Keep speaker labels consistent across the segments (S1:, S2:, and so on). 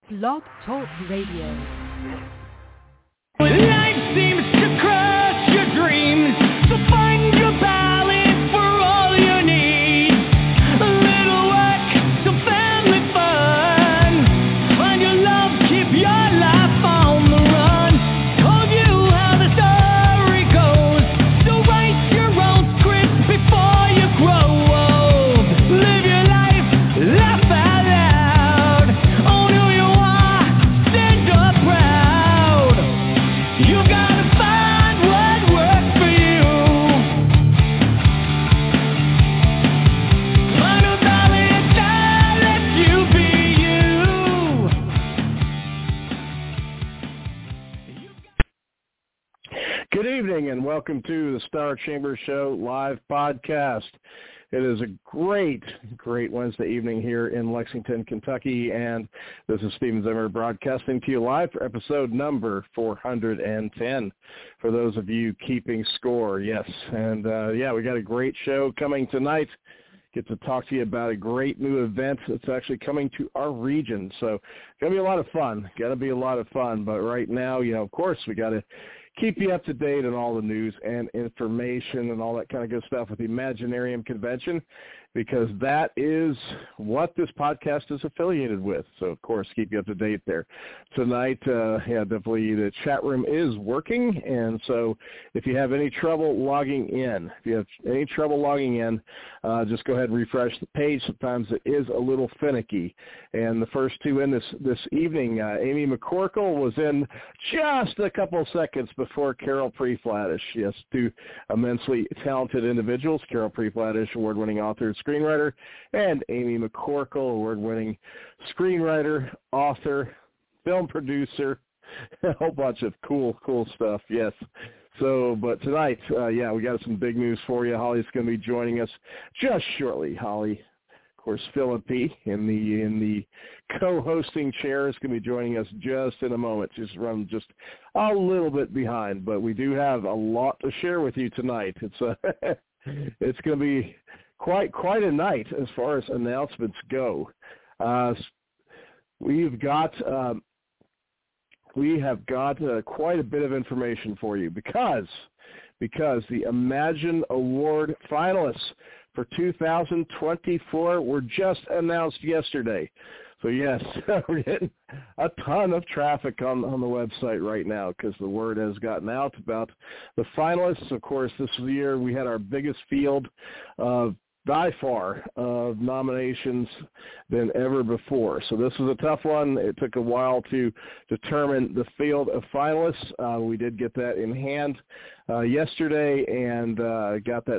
S1: Blog Talk Radio.
S2: Life seems to crush your dreams, so find your balance for all you need. A little work, some family fun. Find your love, keep your life on the run. Told you how the story goes, so write your own script before you grow old. Live your life, laugh out loud. Own who you are, stand up proud. You gotta find what works for you. Find a balance that lets you be you.
S3: Good evening and welcome to the Star Chamber Show live podcast. It is a great Wednesday evening here in Lexington, Kentucky, and this is Steven Zimmer broadcasting to you live for episode number 410. For those of you keeping score, yes. And, we got a great show coming tonight. Get to talk to you about a great new event that's actually coming to our region. So it's going to be a lot of fun. But right now, of course, we got to keep you up to date on all the news and information and all that kind of good stuff with the Imaginarium Convention, because that is what this podcast is affiliated with. So, of course, keep you up to date there. Tonight, definitely the chat room is working, and so if you have any trouble logging in, just go ahead and refresh the page. Sometimes it is a little finicky. And the first two in this evening, Amy McCorkle was in just a couple of seconds before Carol Preflatish. Yes, two immensely talented individuals, Carol Preflatish, award-winning author and screenwriter, and Amy McCorkle, award-winning screenwriter, author, film producer, a whole bunch of cool stuff, yes. So, but tonight, we got some big news for you. Holly's going to be joining us just shortly. Holly, of course, Philippi in the co-hosting chair is going to be joining us just in a moment. She's running just a little bit behind, but we do have a lot to share with you tonight. It's going to be quite a night as far as announcements go. We have got quite a bit of information for you because the Imagine Award finalists for 2024 were just announced yesterday. So yes, we're getting a ton of traffic on the website right now because the word has gotten out about the finalists. Of course, this year we had our biggest field by far of nominations than ever before. So this was a tough one. It took a while to determine the field of finalists. We did get that in hand yesterday and got the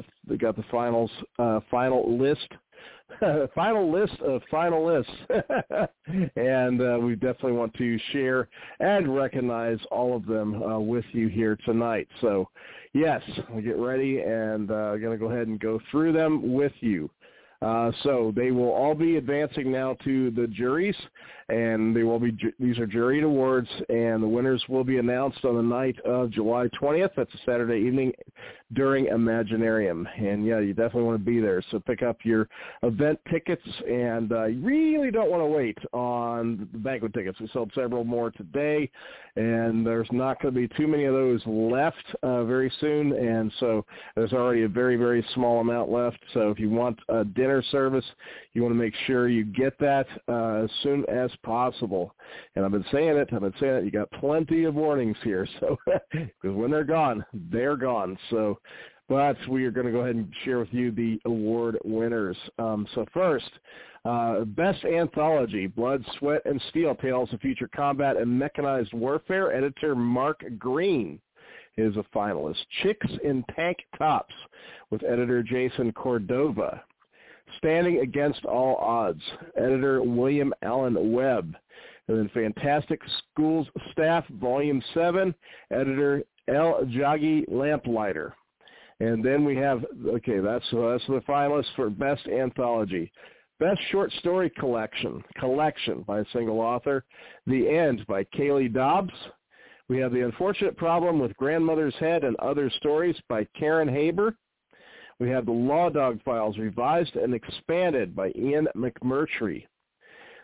S3: final list. Final list of finalists, and we definitely want to share and recognize all of them with you here tonight. So, yes, we'll get ready, and I'm going to go ahead and go through them with you. So they will all be advancing now to the juries, and these are juried awards, and the winners will be announced on the night of July 20th. That's a Saturday evening during Imaginarium. And, you definitely want to be there. So pick up your event tickets, and you really don't want to wait on the banquet tickets. We sold several more today, and there's not going to be too many of those left very soon, and so there's already a very, very small amount left. So if you want a dinner service, you want to make sure you get that as soon as possible. And I've been saying it. You got plenty of warnings here. So because when they're gone, they're gone. So, but we are going to go ahead and share with you the award winners. So first, Best Anthology, Blood, Sweat, and Steel, Tales of Future Combat and Mechanized Warfare, editor Mark Green is a finalist. Chicks in Tank Tops with editor Jason Cordova. Standing Against All Odds, editor William Allen Webb. And then Fantastic Schools Staff, Volume 7, editor L. Jaggi Lamplighter. And then we have, that's the finalists for Best Anthology. Best Short Story Collection by a single author. The End by Kaylee Dobbs. We have The Unfortunate Problem with Grandmother's Head and Other Stories by Karen Haber. We have The Law Dog Files, revised and expanded by Ian McMurtry.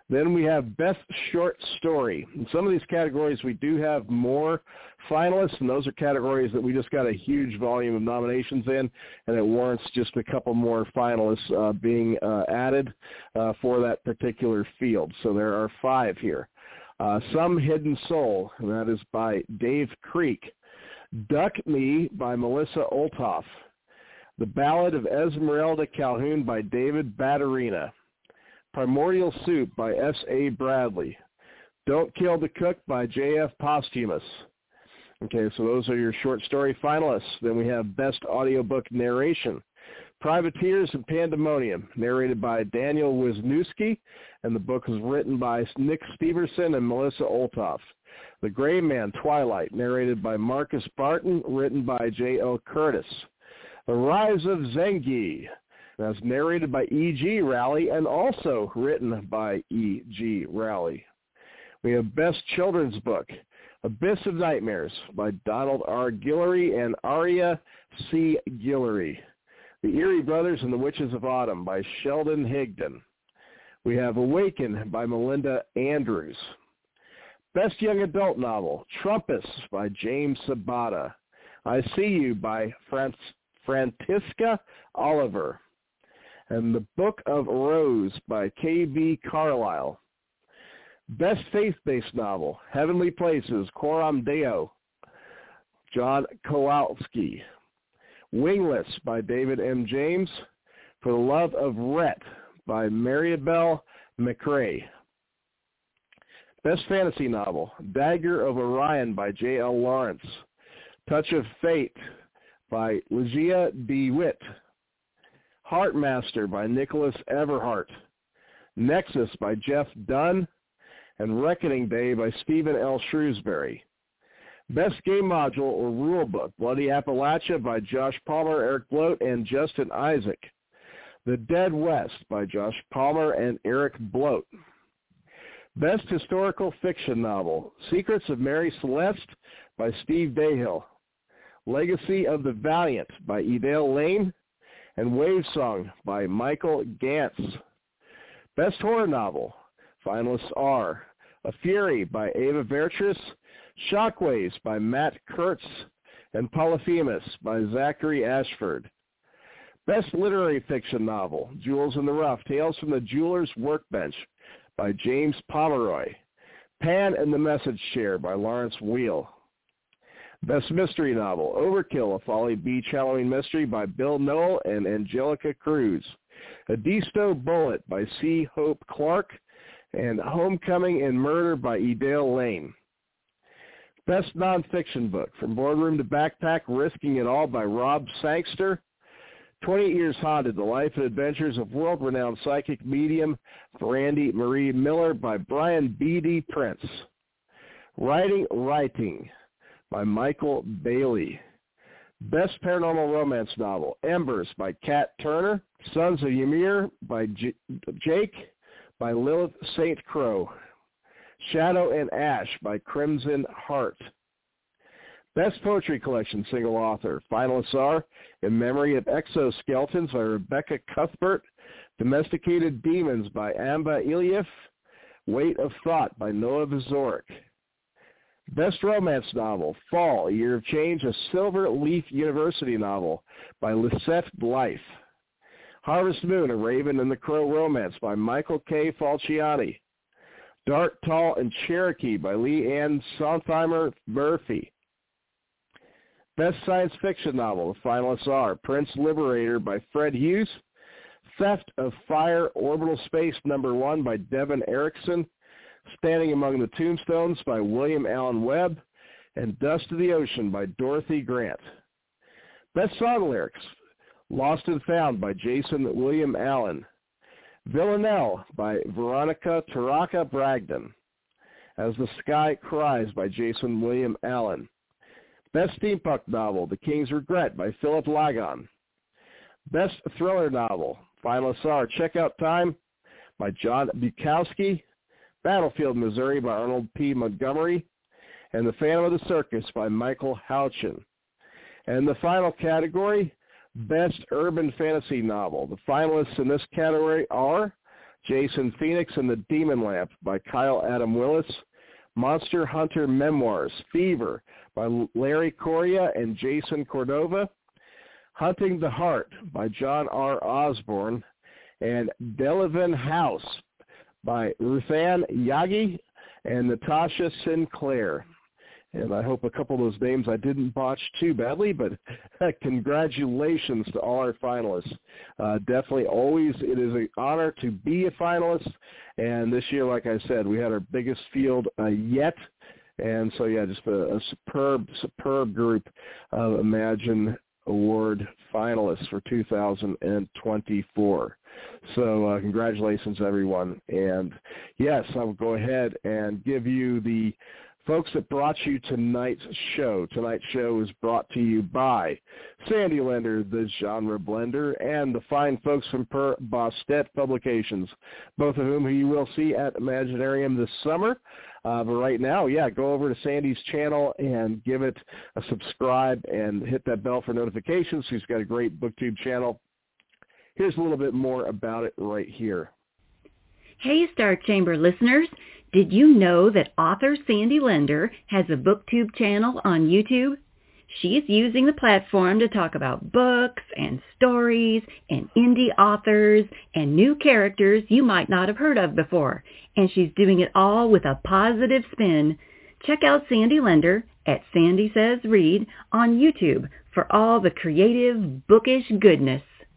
S3: Then we have Best Short Story. In some of these categories, we do have more finalists, and those are categories that we just got a huge volume of nominations in, and it warrants just a couple more finalists being added for that particular field. So there are 5 here. Some Hidden Soul, and that is by Dave Creek. Duck Me by Melissa Olthoff. The Ballad of Esmeralda Calhoun by David Batterina. Primordial Soup by S.A. Bradley. Don't Kill the Cook by J.F. Posthumous. Okay, so those are your short story finalists. Then we have Best Audiobook Narration. Privateers and Pandemonium, narrated by Daniel Wisniewski, and the book was written by Nick Steverson and Melissa Olthoff. The Gray Man, Twilight, narrated by Marcus Barton, written by J.L. Curtis. The Rise of Zengi, that's narrated by E.G. Rowley and also written by E.G. Rowley. We have Best Children's Book, Abyss of Nightmares by Donald R. Guillory and Aria C. Guillory. The Erie Brothers and the Witches of Autumn by Sheldon Higdon. We have Awaken by Melinda Andrews. Best Young Adult Novel, Trumpus by James Sabata. I See You by Francisca Oliver. And The Book of Rose by K.B. Carlisle. Best Faith-Based Novel, Heavenly Places, Coram Deo, John Kowalski. Wingless by David M. James. For the Love of Rhett by Maribel McRae. Best Fantasy Novel, Dagger of Orion by J.L. Lawrence. Touch of Fate by Ligia DeWitt. Heartmaster by Nicholas Everhart. Nexus by Jeff Dunn. And Reckoning Day by Stephen L. Shrewsbury. Best Game Module or Rule Book, Bloody Appalachia by Josh Palmer, Eric Bloat, and Justin Isaac. The Dead West by Josh Palmer and Eric Bloat. Best Historical Fiction Novel, Secrets of Mary Celeste by Steve Dahill. Legacy of the Valiant by Edale Lane. And Wave Song by Michael Gantz. Best Horror Novel, finalists are A Fury by Ava Vertris, Shockwaves by Matt Kurtz, and Polyphemus by Zachary Ashford. Best Literary Fiction Novel, Jewels in the Rough, Tales from the Jeweler's Workbench by James Pomeroy. Pan and the Message Share by Lawrence Wheel. Best Mystery Novel, Overkill, a Folly Beach Halloween Mystery by Bill Noel and Angelica Cruz. A Disto Bullet by C. Hope Clark, and Homecoming and Murder by Edale Lane. Best Nonfiction Book, From Boardroom to Backpack, Risking It All by Rob Sangster. 28 Years Haunted, The Life and Adventures of World-Renowned Psychic Medium Brandy Marie Miller by Brian B.D. Prince. Writing by Michael Bailey. Best Paranormal Romance Novel, Embers by Kat Turner. Sons of Ymir by Jake by Lilith St. Crow. Shadow and Ash by Crimson Heart. Best Poetry Collection Single Author. Finalists are In Memory of Exoskeletons by Rebecca Cuthbert. Domesticated Demons by Amba Iliev. Weight of Thought by Noah Vizoric. Best Romance Novel, Fall, A Year of Change, a Silver Leaf University novel by Lisette Blythe. Harvest Moon, A Raven and the Crow Romance by Michael K. Falciani. Dark, Tall, and Cherokee by Lee Ann Sontheimer Murphy. Best Science Fiction Novel, the finalists are Prince Liberator by Fred Hughes, Theft of Fire Orbital Space No. 1 by Devin Erickson, Standing Among the Tombstones by William Allen Webb, and Dust of the Ocean by Dorothy Grant. Best Song Lyrics, Lost and Found by Jason William Allen. Villanelle by Veronica Taraka Bragdon. As the Sky Cries by Jason William Allen. Best Steampunk Novel, The King's Regret by Philip Lagon. Best Thriller Novel, finalists are Check Out Time by John Bukowski, Battlefield, Missouri by Arnold P. Montgomery, and The Phantom of the Circus by Michael Houchin. And the final category, Best Urban Fantasy Novel. The finalists in this category are Jason Phoenix and the Demon Lamp by Kyle Adam Willis, Monster Hunter Memoirs, Fever by Larry Correia and Jason Cordova, Hunting the Heart by John R. Osborne, and Delavan House by Ruthann Yagi and Natasha Sinclair. And I hope a couple of those names I didn't botch too badly, but congratulations to all our finalists. Definitely always it is an honor to be a finalist. And this year, like I said, we had our biggest field yet. And so, yeah, just a superb group of Imagine Award finalists for 2024. So congratulations, everyone. And, yes, I will go ahead and give you the folks that brought you tonight's show. Tonight's show is brought to you by Sandy Lender, the Genre Blender, and the fine folks from Per Bostet Publications, both of whom you will see at Imaginarium this summer. But right now, yeah, go over to Sandy's channel and give it a subscribe and hit that bell for notifications. She's got a great BookTube channel. Here's a little bit more about it right here.
S4: Hey, Star Chamber listeners. Did you know that author Sandy Lender has a BookTube channel on YouTube? She's using the platform to talk about books and stories and indie authors and new characters you might not have heard of before. And she's doing it all with a positive spin. Check out Sandy Lender at Sandy Says Read on YouTube for all the creative, bookish goodness.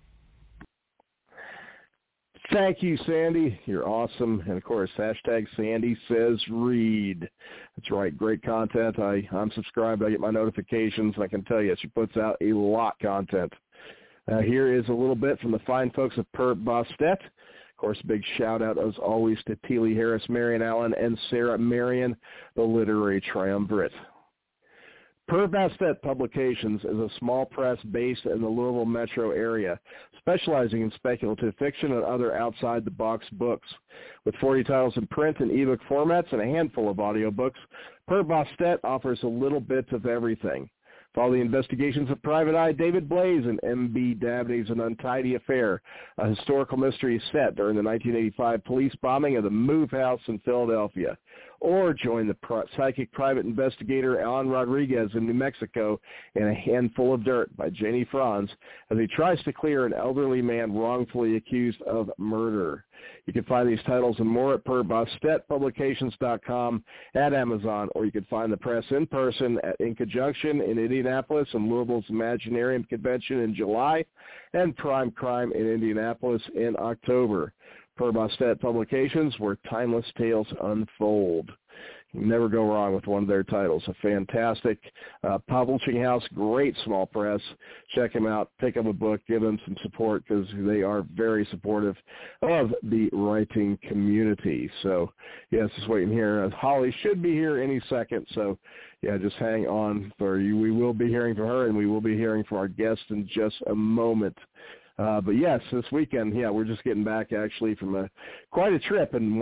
S3: Thank you, Sandy. You're awesome. And, of course, hashtag Sandy Says Read. That's right. Great content. I'm subscribed. I get my notifications. I can tell you she puts out a lot of content. Here is a little bit from the fine folks of Per Bostet. Of course, big shout-out, as always, to Teely Harris, Marion Allen, and Sarah Marion, the literary triumvirate. Per Bostet Publications is a small press based in the Louisville metro area, specializing in speculative fiction and other outside-the-box books. With 40 titles in print and ebook formats and a handful of audiobooks, Per Bostet offers a little bit of everything. Follow the investigations of Private Eye David Blaze and M.B. Dabney's An Untidy Affair, a historical mystery set during the 1985 police bombing of the Move House in Philadelphia. Or join the psychic private investigator Alan Rodriguez in New Mexico in A Handful of Dirt by Janie Franz as he tries to clear an elderly man wrongfully accused of murder. You can find these titles and more at PerBostetPublications.com, at Amazon, or you can find the press in person at Inca Junction in Indianapolis and Louisville's Imaginarium Convention in July, and Prime Crime in Indianapolis in October. Per Bostet Publications, where timeless tales unfold. You can never go wrong with one of their titles. A fantastic publishing house, great small press. Check them out. Pick up a book. Give them some support because they are very supportive of the writing community. So, yes, just waiting here. Holly should be here any second. So, yeah, just hang on for you. We will be hearing from her, and we will be hearing from our guest in just a moment. But yes, this weekend, yeah, we're just getting back actually from quite a trip in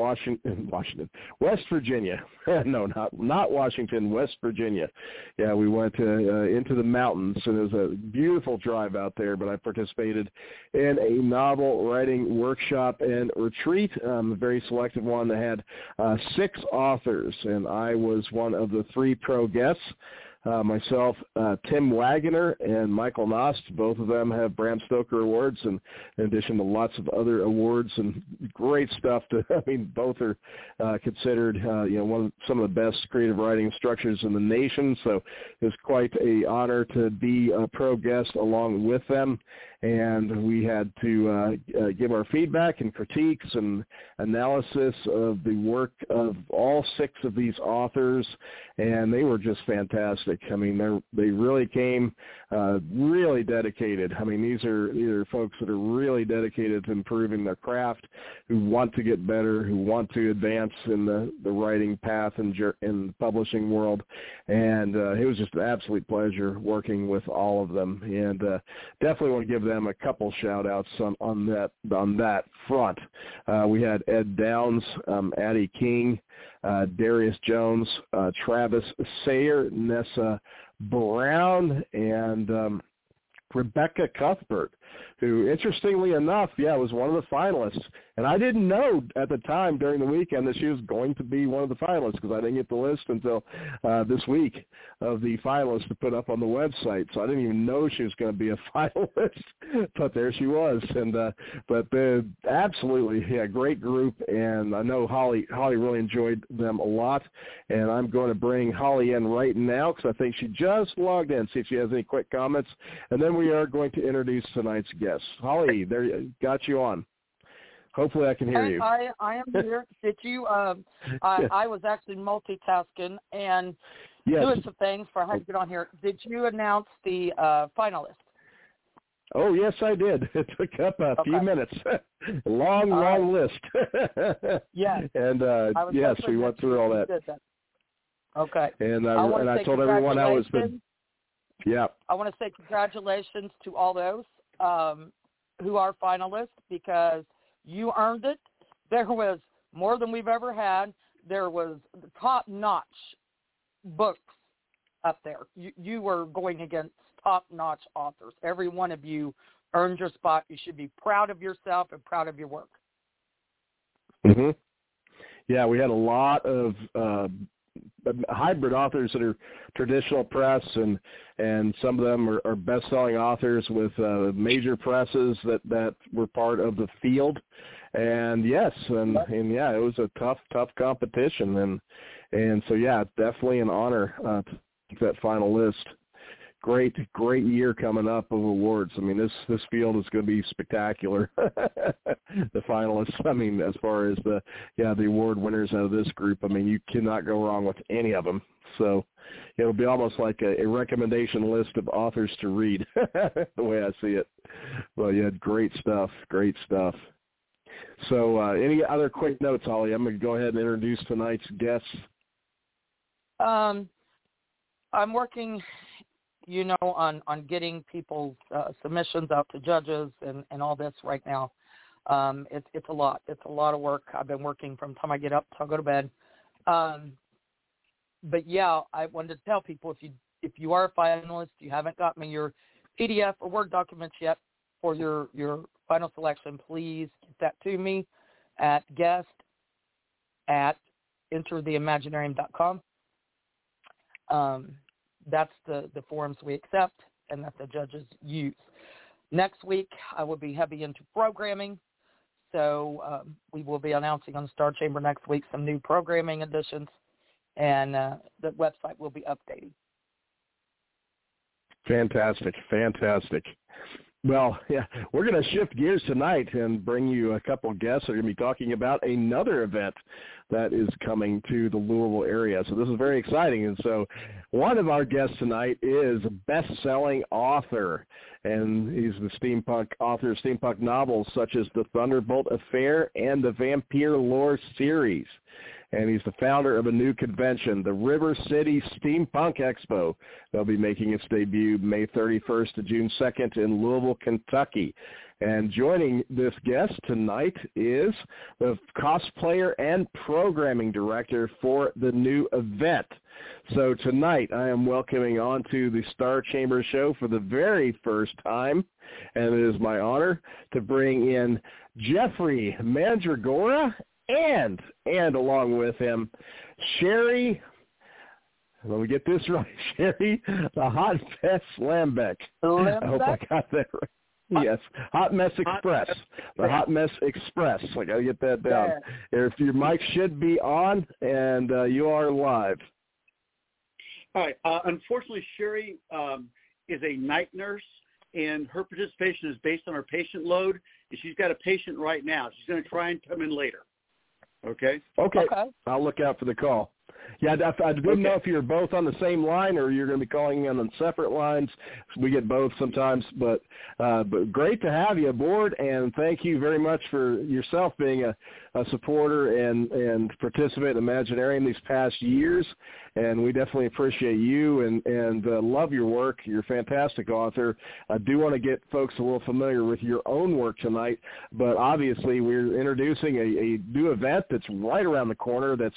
S3: West Virginia. No, not Washington, West Virginia. Yeah, we went into the mountains, and it was a beautiful drive out there. But I participated in a novel writing workshop and retreat, a very selective one that had 6 authors, and I was one of the 3 pro guests. Myself, Tim Wagoner, and Michael Nost, both of them have Bram Stoker Awards, and in addition to lots of other awards and great stuff. Both are considered, some of the best creative writing structures in the nation. So it was quite an honor to be a pro guest along with them. And we had to give our feedback and critiques and analysis of the work of all 6 of these authors, and they were just fantastic. I mean, they really came really dedicated. I mean, these are folks that are really dedicated to improving their craft, who want to get better, who want to advance in the writing path and in the publishing world. And it was just an absolute pleasure working with all of them, and definitely want to give them a couple shout-outs on that front. We had Ed Downs, Addie King, Darius Jones, Travis Sayer, Nessa Brown, and Rebecca Cuthbert, who, interestingly enough, was one of the finalists. And I didn't know at the time during the weekend that she was going to be one of the finalists because I didn't get the list until this week of the finalists to put up on the website. So I didn't even know she was going to be a finalist, but there she was. And but absolutely, yeah, great group. And I know Holly really enjoyed them a lot. And I'm going to bring Holly in right now because I think she just logged in, see if she has any quick comments. And then we are going to introduce tonight's guests. Holly, there, got you on. Hopefully I can hear you.
S5: I am here. Did you? I was actually multitasking and doing some things for how to get on here. Did you announce the finalists?
S3: Oh, yes, I did. It took up a few minutes. long list.
S5: Yes.
S3: And, yes, we went through all that.
S5: Okay.
S3: And I told everyone how it's been. Yeah.
S5: I want to say congratulations to all those who are finalists because you earned it. There was more than we've ever had. There was top-notch books up there. You were going against top-notch authors. Every one of you earned your spot. You should be proud of yourself and proud of your work.
S3: Mm-hmm. Yeah, we had a lot of hybrid authors that are traditional press, and some of them are best-selling authors with major presses that were part of the field. And yes, and yeah, it was a tough competition, and so yeah, definitely an honor to take that final list. Great year coming up of awards. I mean, this field is going to be spectacular. The finalists, I mean, as far as the award winners out of this group, I mean, you cannot go wrong with any of them. So it'll be almost like a recommendation list of authors to read, the way I see it. Well, you had great stuff. So any other quick notes, Holly? I'm going to go ahead and introduce tonight's guests.
S5: I'm working on getting people's submissions out to judges and all this right now. It's a lot. It's a lot of work. I've been working from the time I get up till I go to bed. But yeah, I wanted to tell people if you are a finalist, you haven't got me your PDF or Word documents yet for your final selection, please get that to me at guest@entertheimaginarium.com. That's the forms we accept and that the judges use. Next week, I will be heavy into programming. So we will be announcing on Star Chamber next week some new programming additions, and the website will be updating.
S3: Fantastic. Well, yeah, we're going to shift gears tonight and bring you a couple of guests that are going to be talking about another event that is coming to the Louisville area. So this is very exciting. And so one of our guests tonight is a best-selling author, and he's the steampunk author of steampunk novels such as The Thunderbolt Affair and the Vampire Lore series. And he's the founder of a new convention, the River City Steampunk Expo. They'll be making its debut May 31st to June 2nd in Louisville, Kentucky. And joining this guest tonight is the cosplayer and programming director for the new event. So tonight I am welcoming onto the Star Chamber show for the very first time, and it is my honor to bring in Jeffrey Mandragora and along with him, Sherry, let me get this right, Sherry, the Hot Mess Lambeck. I hope I got that right. Yes, Hot Mess Express, the Hot Mess Express. I got to get that down. If your mic should be on, and you are live.
S6: All right. Unfortunately, Sherry is a night nurse, and her participation is based on her patient load, and she's got a patient right now. She's going to try and come in later. Okay. I'll look out for the call. Yeah, I didn't know if you were both on the same line or you're going to be calling in on separate lines. We get both sometimes, but great to have you aboard, and thank you very much for yourself being a supporter and participant in Imaginarium these past years, and we definitely appreciate you and love your work. You're a fantastic author. I do want to get folks a little familiar with your own work tonight, but obviously we're introducing a new event that's right around the corner that's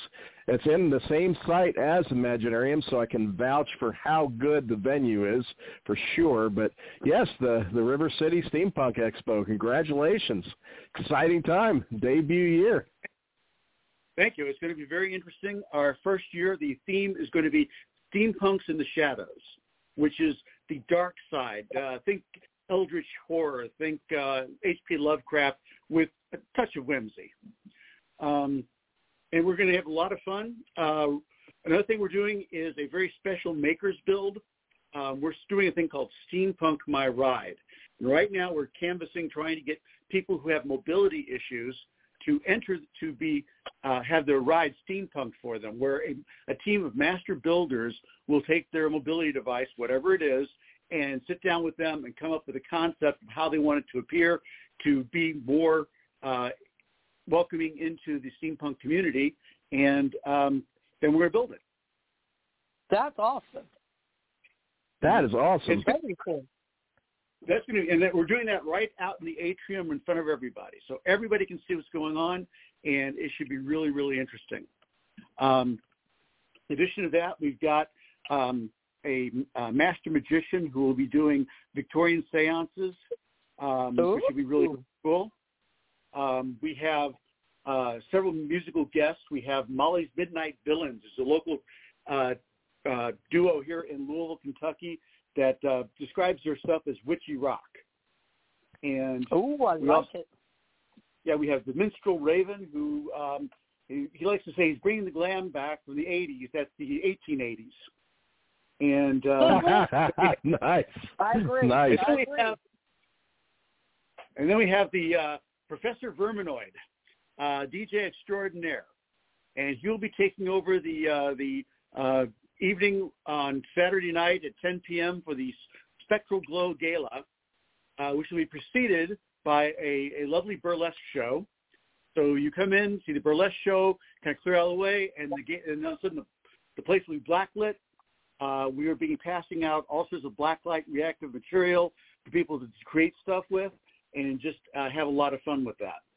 S3: It's in the same site as Imaginarium, so I can vouch for how good the venue is for sure. But yes, the River City Steampunk Expo. Congratulations! Exciting time, debut year.
S6: Thank you. It's going to be very interesting. Our first year, the theme is going to be Steampunks in the Shadows, which is the dark side. Think Eldritch horror. Think H.P. Lovecraft with a touch of whimsy. And we're going to have a lot of fun. Another thing we're doing is a very special maker's build. We're doing a thing called Steampunk My Ride. And right now we're canvassing, trying to get people who have mobility issues to enter to be have their ride steampunked for them, where a team of master builders will take their mobility device, whatever it is, and sit down with them and come up with a concept of how they want it to appear to be more welcoming into the steampunk community, and then we're going to build it.
S5: That's awesome.
S3: That is awesome.
S5: It's very cool.
S6: That's going to, and that we're doing that right out in the atrium in front of everybody, so everybody can see what's going on, and it should be really, really interesting. In addition to that, we've got a master magician who will be doing Victorian seances, which should be really cool. We have several musical guests. We have Molly's Midnight Villains. It's a local duo here in Louisville, Kentucky, that describes their stuff as witchy rock. And
S5: I like it.
S6: Yeah, we have the minstrel Raven, who he likes to say he's bringing the glam back from the 80s. That's the 1880s. And
S3: nice.
S5: I agree.
S3: Nice.
S6: And then we have the Professor Verminoid, DJ extraordinaire, and he'll be taking over the evening on Saturday night at 10 p.m. for the Spectral Glow Gala, which will be preceded by a lovely burlesque show. So you come in, see the burlesque show, kind of clear out of the way, and all of a sudden the place will be blacklit. We will be passing out all sorts of blacklight reactive material for people to create stuff with, and just have a lot of fun with that.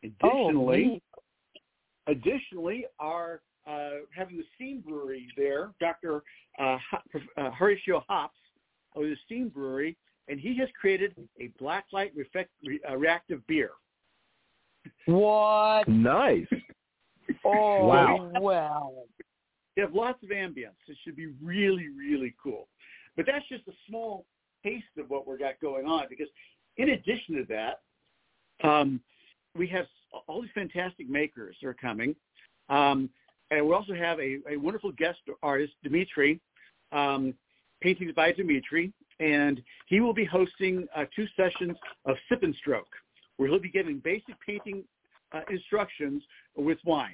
S6: Additionally, our having the Steam Brewery there, Dr. Horatio Hops of the Steam Brewery, and he has created a blacklight reactive beer.
S5: What?
S3: Nice.
S5: Oh,
S3: wow.
S5: Wow.
S6: You have lots of ambience. It should be really, really cool. But that's just a small taste of what we've got going on, because in addition to that, we have all these fantastic makers that are coming. And we also have a wonderful guest artist, Dimitri, paintings by Dimitri, and he will be hosting 2 sessions of Sip and Stroke, where he'll be giving basic painting instructions with wine.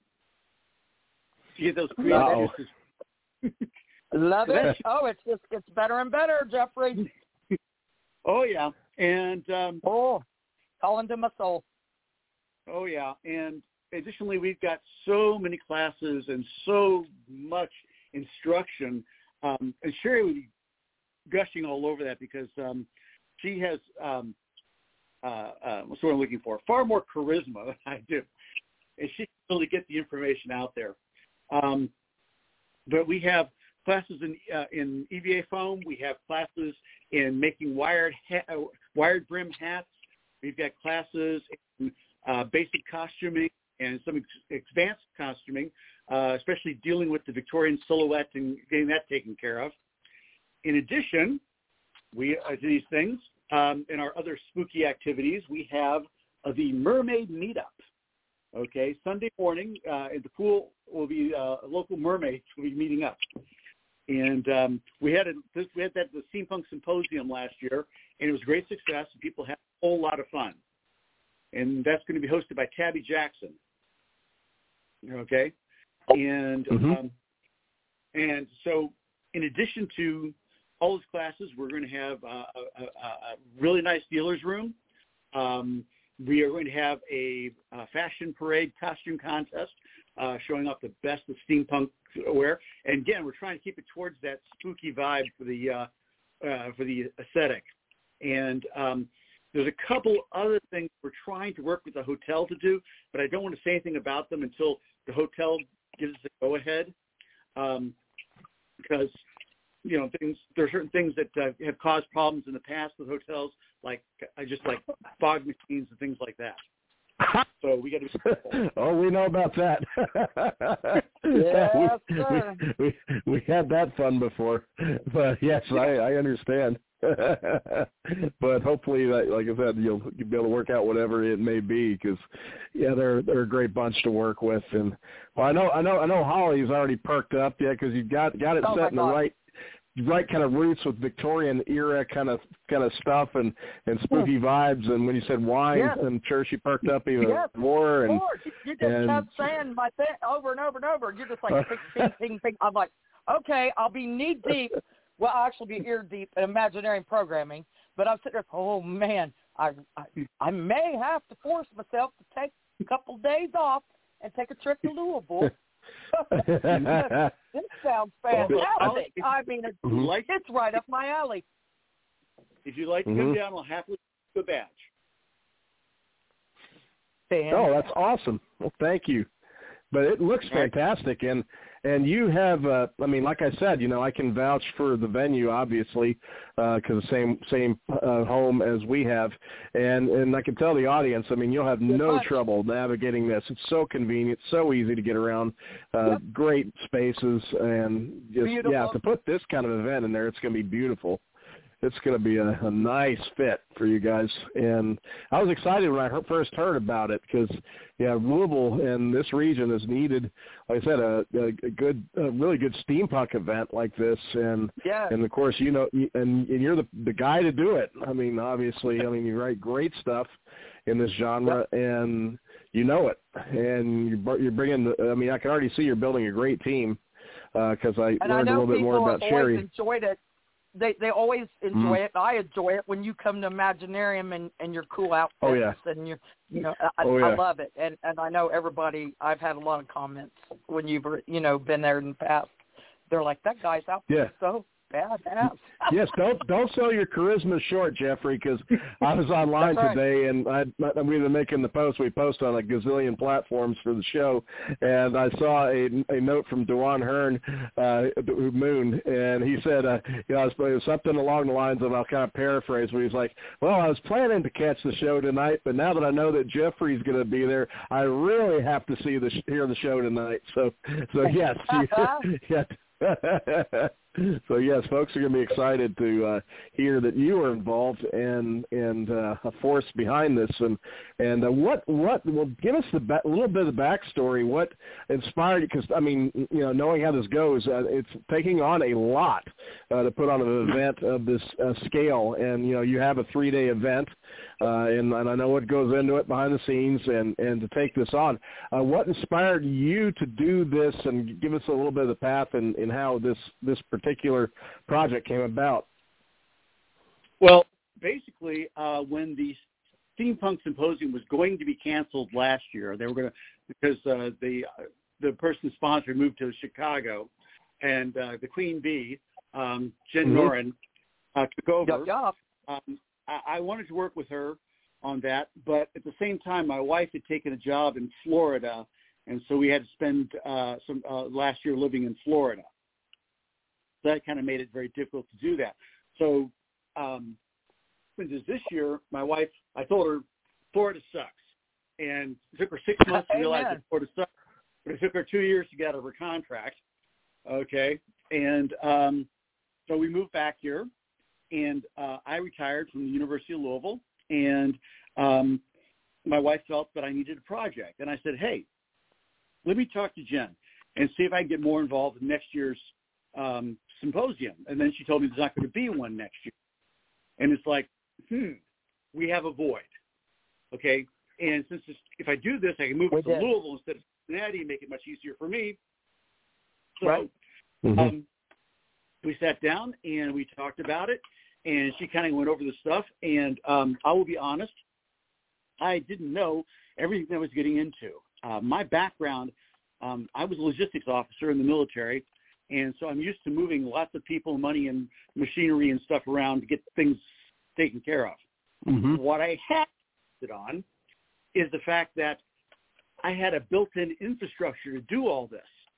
S6: To get those creative
S5: Love it. Oh, it's better and better, Jeffrey.
S6: Oh, yeah. And
S5: calling to my soul.
S6: Oh, yeah. And additionally, we've got so many classes and so much instruction. And Sherry would be gushing all over that, because she has what's what I'm looking for? Far more charisma than I do. And she can really get the information out there. But we have classes in EVA foam. We have classes in making wired brim hats. We've got classes in basic costuming and some advanced costuming, especially dealing with the Victorian silhouette and getting that taken care of. In addition, we to these things, in our other spooky activities, we have the Mermaid Meetup. Okay, Sunday morning at the pool will be local mermaids will be meeting up, and we had that at the Steampunk Symposium last year, and it was a great success. And people had a whole lot of fun, and that's going to be hosted by Tabby Jackson. Okay, and and so in addition to all those classes, we're going to have a really nice dealer's room. We are going to have a fashion parade costume contest showing off the best of steampunk wear. And again, we're trying to keep it towards that spooky vibe for the aesthetic. And there's a couple other things we're trying to work with the hotel to do, but I don't want to say anything about them until the hotel gives us a go-ahead, because there are certain things that have caused problems in the past with hotels, like fog machines and things like that. So we got to be careful.
S3: Oh, we know about that.
S5: Yes,
S3: we had that fun before, but yes, I understand. But hopefully, like I said, you'll be able to work out whatever it may be, because they're a great bunch to work with. And well, I know Holly's already perked up, because you've got it set in the right kind of roots with Victorian era kind of stuff and spooky vibes. And when you said wine, I'm sure she perked up even more. And
S5: you just kept saying my thing over and over and over. You're just like ping, ping, ping. I'm like, okay, I'll be knee deep. Well, I'll actually be ear deep in imaginary programming. But I'm sitting there, oh man, I may have to force myself to take a couple days off and take a trip to Louisville. This sounds fantastic. I mean, it's right up my alley.
S6: If you'd like to come down, I'll happily give you a badge.
S3: Oh, that's awesome. Well, thank you. But it looks fantastic, and you have, like I said, I can vouch for the venue, obviously, because same home as we have, and I can tell the audience, you'll have no trouble navigating this. It's so convenient, so easy to get around, great spaces, and just to put this kind of event in there, it's going to be beautiful. It's going to be a nice fit for you guys. And I was excited when I first heard about it, because, Louisville and this region has needed, like I said, a really good steampunk event like this. And of course, and you're the guy to do it. Obviously, you write great stuff in this genre, and you know it. And you're bringing I can already see you're building a great team, because I learned a little bit more about Sherry.
S5: Enjoyed it. They always enjoy it. I enjoy it when you come to Imaginarium and your cool outfits. And I love it. And I know everybody. I've had a lot of comments when you've been there in the past. They're like, that guy's outfit is so badass.
S3: Yes, don't sell your charisma short, Jeffrey, because I was online today, and we were making the post. We post on a gazillion platforms for the show, and I saw a note from Dewan Hearn, who mooned, and he said, it was something along the lines of, I'll kind of paraphrase, where he's like, well, I was planning to catch the show tonight, but now that I know that Jeffrey's going to be there, I really have to hear the show tonight. So yes, So yes, folks are going to be excited to hear that you are involved and a force behind this. And what well, give us a little bit of the backstory. What inspired you? Because knowing how this goes, it's taking on a lot to put on an event of this scale. And you have a 3-day event, and I know what goes into it behind the scenes, and to take this on. What inspired you to do this, and give us a little bit of the path and how this particular project came about?
S6: Well, basically, when the Steampunk Symposium was going to be canceled last year, they were going to, because the person sponsored moved to Chicago, and the Queen Bee, Jen Noren, took over. I wanted to work with her on that, but at the same time, my wife had taken a job in Florida, and so we had to spend some last year living in Florida. That kind of made it very difficult to do that. So this year, my wife, I told her, Florida sucks. And it took her 6 months to realize that Florida sucks. But it took her 2 years to get out of her contract. Okay. And so we moved back here. And I retired from the University of Louisville. And my wife felt that I needed a project. And I said, hey, let me talk to Jen and see if I can get more involved in next year's symposium. And then she told me there's not going to be one next year. And it's like, we have a void. Okay. And since if I do this, I can move it to Louisville instead of Cincinnati and make it much easier for me. So we sat down and we talked about it, and she kind of went over the stuff. And I will be honest, I didn't know everything I was getting into. My background, I was a logistics officer in the military, and so I'm used to moving lots of people, money, and machinery and stuff around to get things taken care of. What I had it on is the fact that I had a built-in infrastructure to do all this.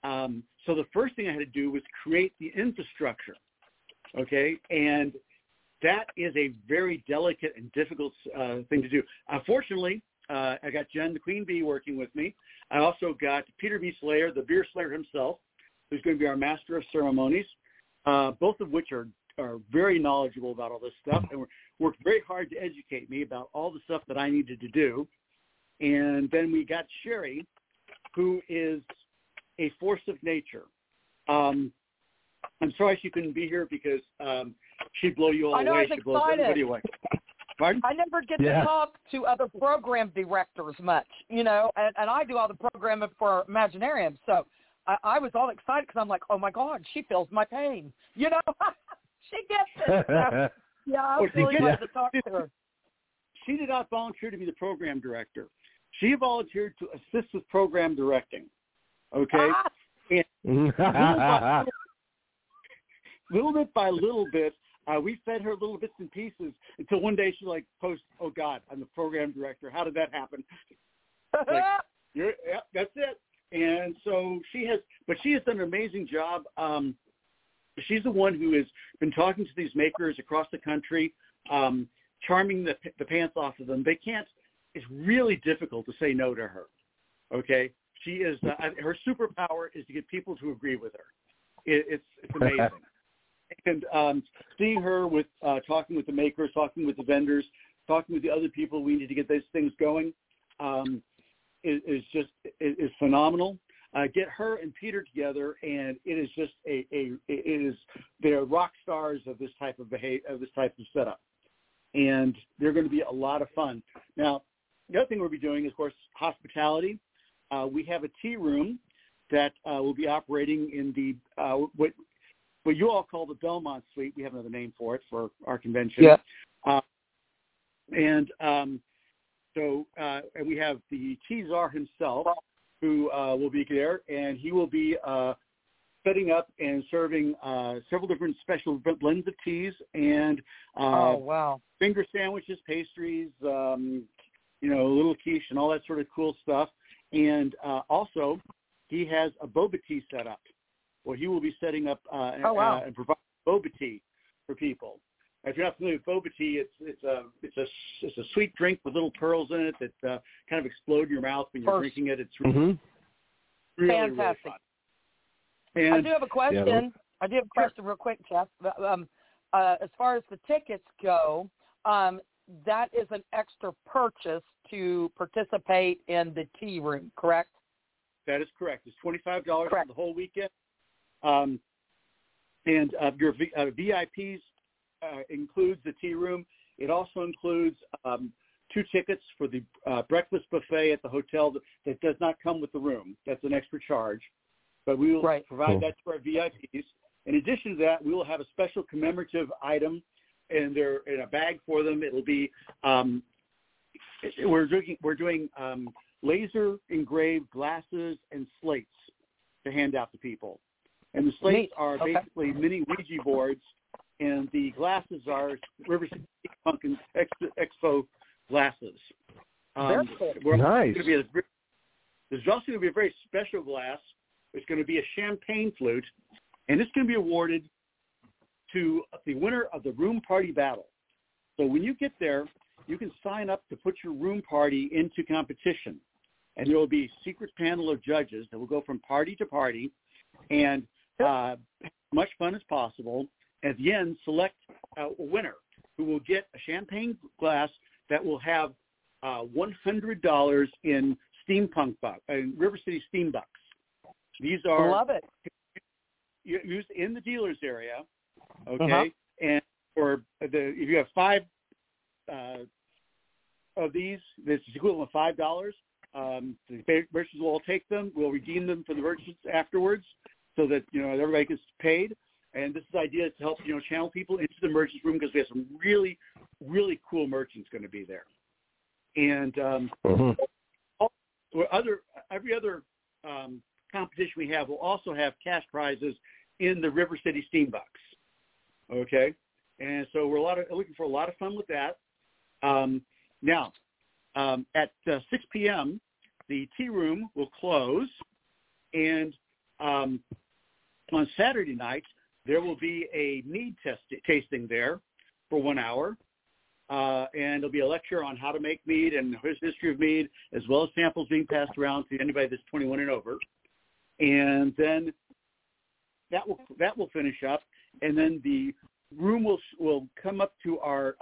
S6: So the first thing I had to do was create the infrastructure, okay? And that is a very delicate and difficult thing to do. Fortunately, I got Jen, the Queen Bee, working with me. I also got Peter B. Slayer, the Beer Slayer himself, who's going to be our master of ceremonies, both of which are very knowledgeable about all this stuff and worked very hard to educate me about all the stuff that I needed to do. And then we got Sherry, who is a force of nature. I'm sorry she couldn't be here because she'd blow you all
S5: I know,
S6: away.
S5: I was
S6: She blows everybody away. Pardon?
S5: I never get to talk to other program directors much, and I do all the programming for Imaginarium. So I was all excited because I'm like, oh, my God, she feels my pain. She gets it. So, yeah, I was really glad to talk to her.
S6: She did not volunteer to be the program director. She volunteered to assist with program directing, okay? And little bit by little bit, we fed her little bits and pieces until one day she posts, oh, God, I'm the program director. How did that happen? Yeah, that's it. And so she has done an amazing job. She's the one who has been talking to these makers across the country, charming the pants off of them. It's really difficult to say no to her. Okay, she is. Her superpower is to get people to agree with her. It's amazing. And seeing her with talking with the makers, talking with the vendors, talking with the other people we need to get these things going is phenomenal. Get her and Peter together, and it is just they're rock stars of this type of setup, and they're going to be a lot of fun. Now, the other thing we'll be doing is, of course, hospitality. We have a tea room that will be operating in the what you all call the Belmont Suite. We have another name for it for our convention.
S5: Yeah.
S6: And we have the tea czar himself, who will be there, and he will be setting up and serving several different special blends of teas and finger sandwiches, pastries, little quiche and all that sort of cool stuff. And also, he has a boba tea set up, where he will be setting up and providing boba tea for people. If you're not familiar with boba tea, it's a sweet drink with little pearls in it that kind of explode in your mouth when you're drinking it. It's really,
S5: fantastic.
S6: Really fun. And
S5: I do have a question.
S3: Yeah.
S5: I do have a question real quick, Jeff. As far as the tickets go, that is an extra purchase to participate in the tea room, correct?
S6: That is correct. It's $25 for the whole weekend. And your VIPs includes the tea room. It also includes 2 tickets for the breakfast buffet at the hotel that does not come with the room. That's an extra charge. But we will provide that to our VIPs. In addition to that, we will have a special commemorative item in a bag for them. It'll be we're doing laser engraved glasses and slates to hand out to people. And the slates are basically mini Ouija boards, and the glasses are River City Pumpkin Expo glasses.
S5: Very cool.
S3: Nice.
S6: There's also going to be a very special glass. It's going to be a champagne flute, and it's going to be awarded to the winner of the room party battle. So when you get there, you can sign up to put your room party into competition, and there will be a secret panel of judges that will go from party to party and as much fun as possible. At the end, select a winner who will get a champagne glass that will have $100 in steampunk bucks, River City steam bucks. These are used in the dealer's area, okay? And if you have 5 of these, this is equivalent of $5. The merchants will all take them. We'll redeem them for the merchants afterwards, so that everybody gets paid. And this idea is to help channel people into the merchants room, because we have some really, really cool merchants going to be there. And every other competition we have will also have cash prizes in the River City Steam Bucks. Okay, and so we're looking for a lot of fun with that. Now, at 6 p.m., the tea room will close, and On Saturday night, there will be a mead tasting there for 1 hour. And there'll be a lecture on how to make mead and the history of mead, as well as samples being passed around to anybody that's 21 and over. And then that will finish up, and then the room will come up to our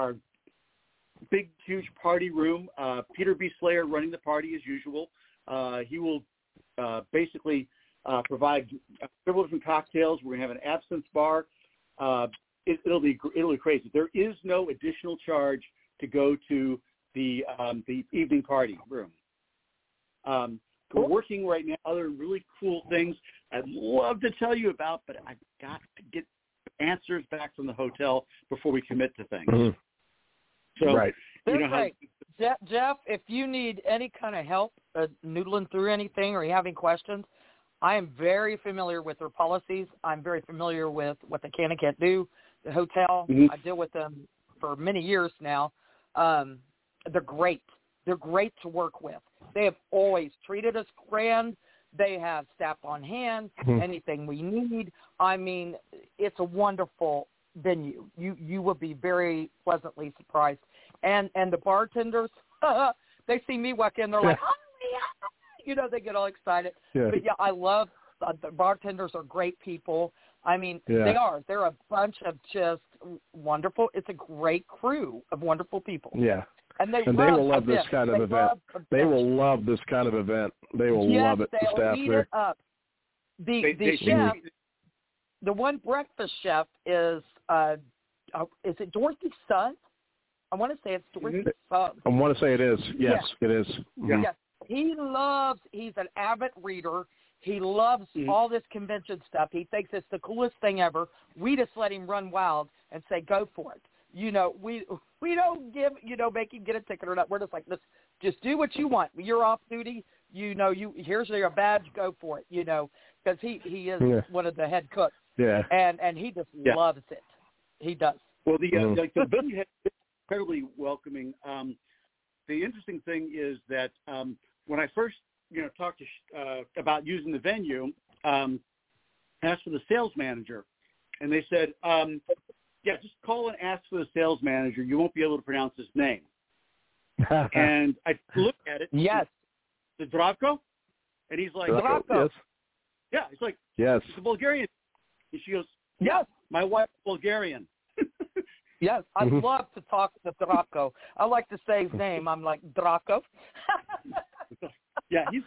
S6: big, huge party room. Peter B. Slayer running the party as usual. He will basically provide several different cocktails. We're going to have an absinthe bar. It'll be crazy. There is no additional charge to go to the evening party room. We're working right now other really cool things I'd love to tell you about, but I've got to get answers back from the hotel before we commit to things.
S3: Mm-hmm.
S6: So,
S3: right.
S6: You know how,
S5: Jeff, if you need any kind of help noodling through anything or you having questions, I am very familiar with their policies. I'm very familiar with what they can and can't do. The hotel,
S6: mm-hmm.
S5: I deal with them for many years now. They're great. They're great to work with. They have always treated us grand. They have staff on hand, anything we need. I mean, it's a wonderful venue. You will be very pleasantly surprised. And the bartenders, they see me walk in, they're like, oh, yeah. You know, they get all excited.
S3: Yeah.
S5: But, yeah, I love the bartenders are great people. I mean,
S3: yeah.
S5: they are. They're a bunch of just wonderful. It's a great crew of wonderful people.
S3: Yeah.
S5: And they
S3: will love this kind of event. They will love this kind of event. They will love it. The staff
S5: eat
S3: there.
S5: it up. The chef, the one breakfast chef is it Dorothy's son? I want to say it's Dorothy's son.
S3: I want to say it is. Yes, it is.
S5: Mm-hmm. Yes. He's an avid reader. He loves all this convention stuff. He thinks it's the coolest thing ever. We just let him run wild and say, go for it. You know, we don't make him get a ticket or not. We're just like, let's just do what you want. You're off duty. You know, here's your badge. Go for it. You know, because he is one of the head cooks. Yeah. And he just loves it. He does.
S6: Well, the venue is incredibly welcoming. The interesting thing is that when I first talked to about using the venue, I asked for the sales manager, and they said, just call and ask for the sales manager. You won't be able to pronounce his name. And I looked at it.
S5: Yes.
S6: The Zdravko? And he's like,
S3: Zdravko. Yes.
S6: Yeah, he's like,
S3: yes.
S6: He's a Bulgarian. And she goes,
S5: yes.
S6: My wife's Bulgarian.
S5: Yes, I love to talk to Zdravko. I like to say his name. I'm like, Zdravko.
S6: Yeah, he's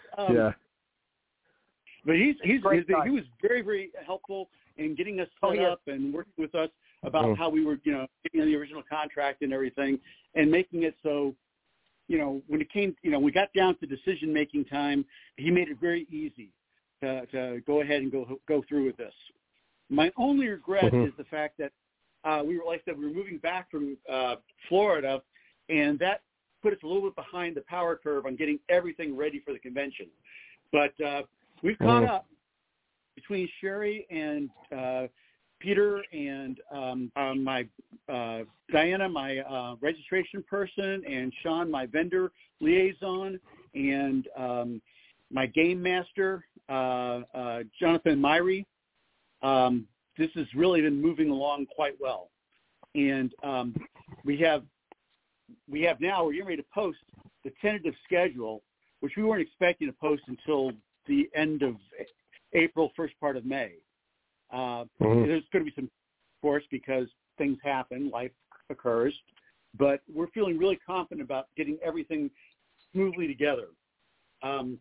S6: but he was very, very helpful in getting us set up and working with us about how we were, getting the original contract and everything, and making it so, when it came, we got down to decision making time, he made it very easy to go ahead and go through with this. My only regret is the fact that we were moving back from Florida, and that put us a little bit behind the power curve on getting everything ready for the convention. But we've caught up between Sherry and Peter and my Diana, my registration person, and Sean, my vendor liaison, and my game master, Jonathan Myrie. This has really been moving along quite well. And we're getting ready to post the tentative schedule, which we weren't expecting to post until the end of April, first part of May. There's going to be some, of course, because things happen, life occurs, but we're feeling really confident about getting everything smoothly together. And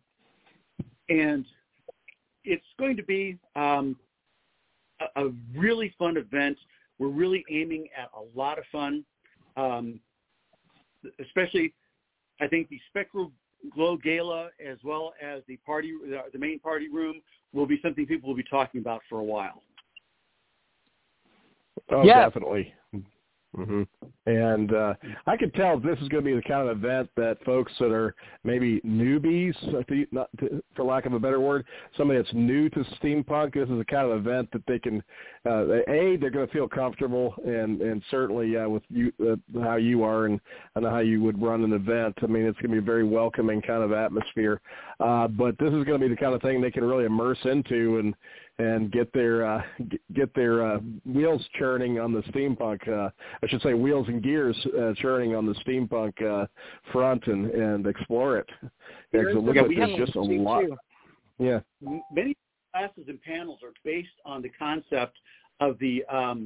S6: it's going to be a really fun event. We're really aiming at a lot of fun, especially, I think, the Spectral Glow Gala as well as the main party room will be something people will be talking about for a while.
S3: Oh, definitely. Mm-hmm. And I could tell this is going to be the kind of event that folks that are maybe newbies, for lack of a better word, somebody that's new to steampunk, this is the kind of event that they can, they're going to feel comfortable, and certainly with you, how you are and how you would run an event. I mean, it's going to be a very welcoming kind of atmosphere. But this is going to be the kind of thing they can really immerse into and get their wheels churning on the steampunk. I should say wheels and gears churning on the steampunk front and explore it. Yeah, it looks like there's just a lot. Yeah.
S6: Many classes and panels are based on the concept of the.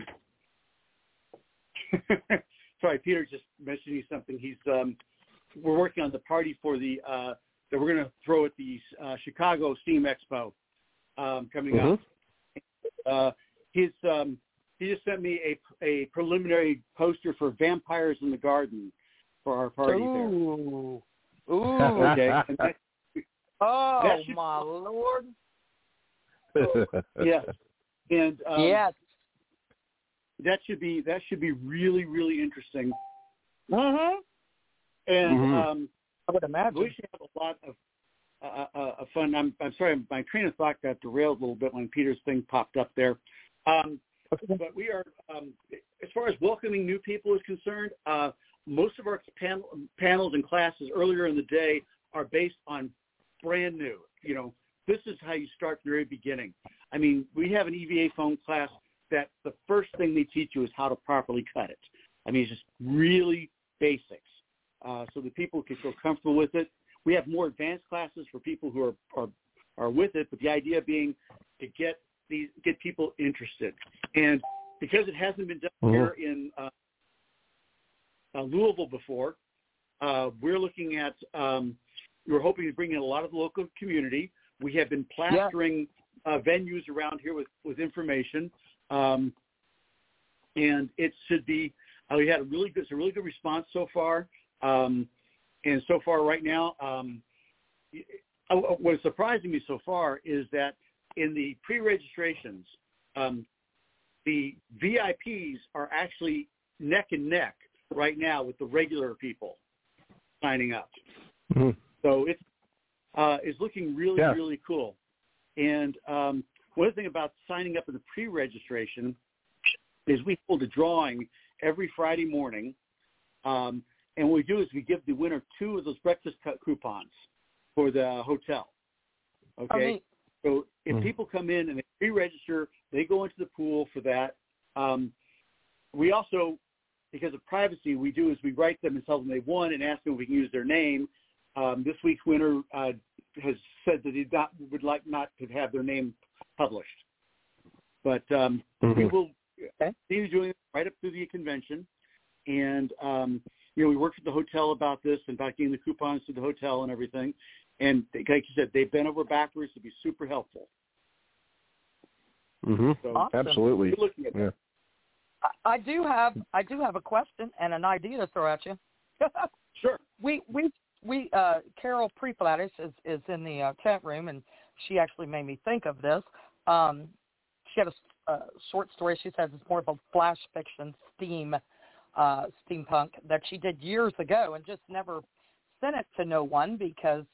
S6: Sorry, Peter just mentioned me something. He's we're working on the party for the that we're going to throw at the Chicago Steam Expo coming up. He just sent me a preliminary poster for Vampires in the Garden for our party there.
S5: Ooh.
S6: Okay. And
S5: that my Lord.
S6: Yes. And
S5: yes.
S6: That should be really, really interesting.
S5: Mm-hmm.
S6: And
S5: I would imagine
S6: we should have a lot of fun. I'm sorry, my train of thought got derailed a little bit when Peter's thing popped up there. But we are, as far as welcoming new people is concerned, most of our panels and classes earlier in the day are based on brand new. You know, this is how you start from the very beginning. I mean, we have an EVA foam class that the first thing they teach you is how to properly cut it. I mean, it's just really basics, so that people can feel comfortable with it. We have more advanced classes for people who are with it, but the idea being to get people interested. And because it hasn't been done here in Louisville before, we're looking at we're hoping to bring in a lot of the local community. We have been plastering venues around here with information, and it should be. We had a really good response so far, and so far right now, what is surprising me so far is that in the pre-registrations, the VIPs are actually neck and neck right now with the regular people signing up. Mm-hmm. So it's looking really, really cool. And one thing about signing up in the pre-registration is we hold a drawing every Friday morning. And what we do is we give the winner 2 of those breakfast coupons for the hotel. Okay? So if people come in and they pre-register, they go into the pool for that. We also, because of privacy, we write them and tell them they won and ask them if we can use their name. This week's winner has said that he would like not to have their name published. But we will continue doing it right up through the convention. And, we worked with the hotel about this and about getting the coupons to the hotel and everything. And like you said, they've bent over backwards to be super helpful.
S3: Mm-hmm.
S6: So,
S5: awesome.
S3: Absolutely.
S6: Looking at that.
S5: I do have a question and an idea to throw at you.
S6: Sure.
S5: We Carol Preflatus is in the chat room, and she actually made me think of this. She had a short story. She says it's more of a flash fiction steampunk that she did years ago and just never sent it to no one because,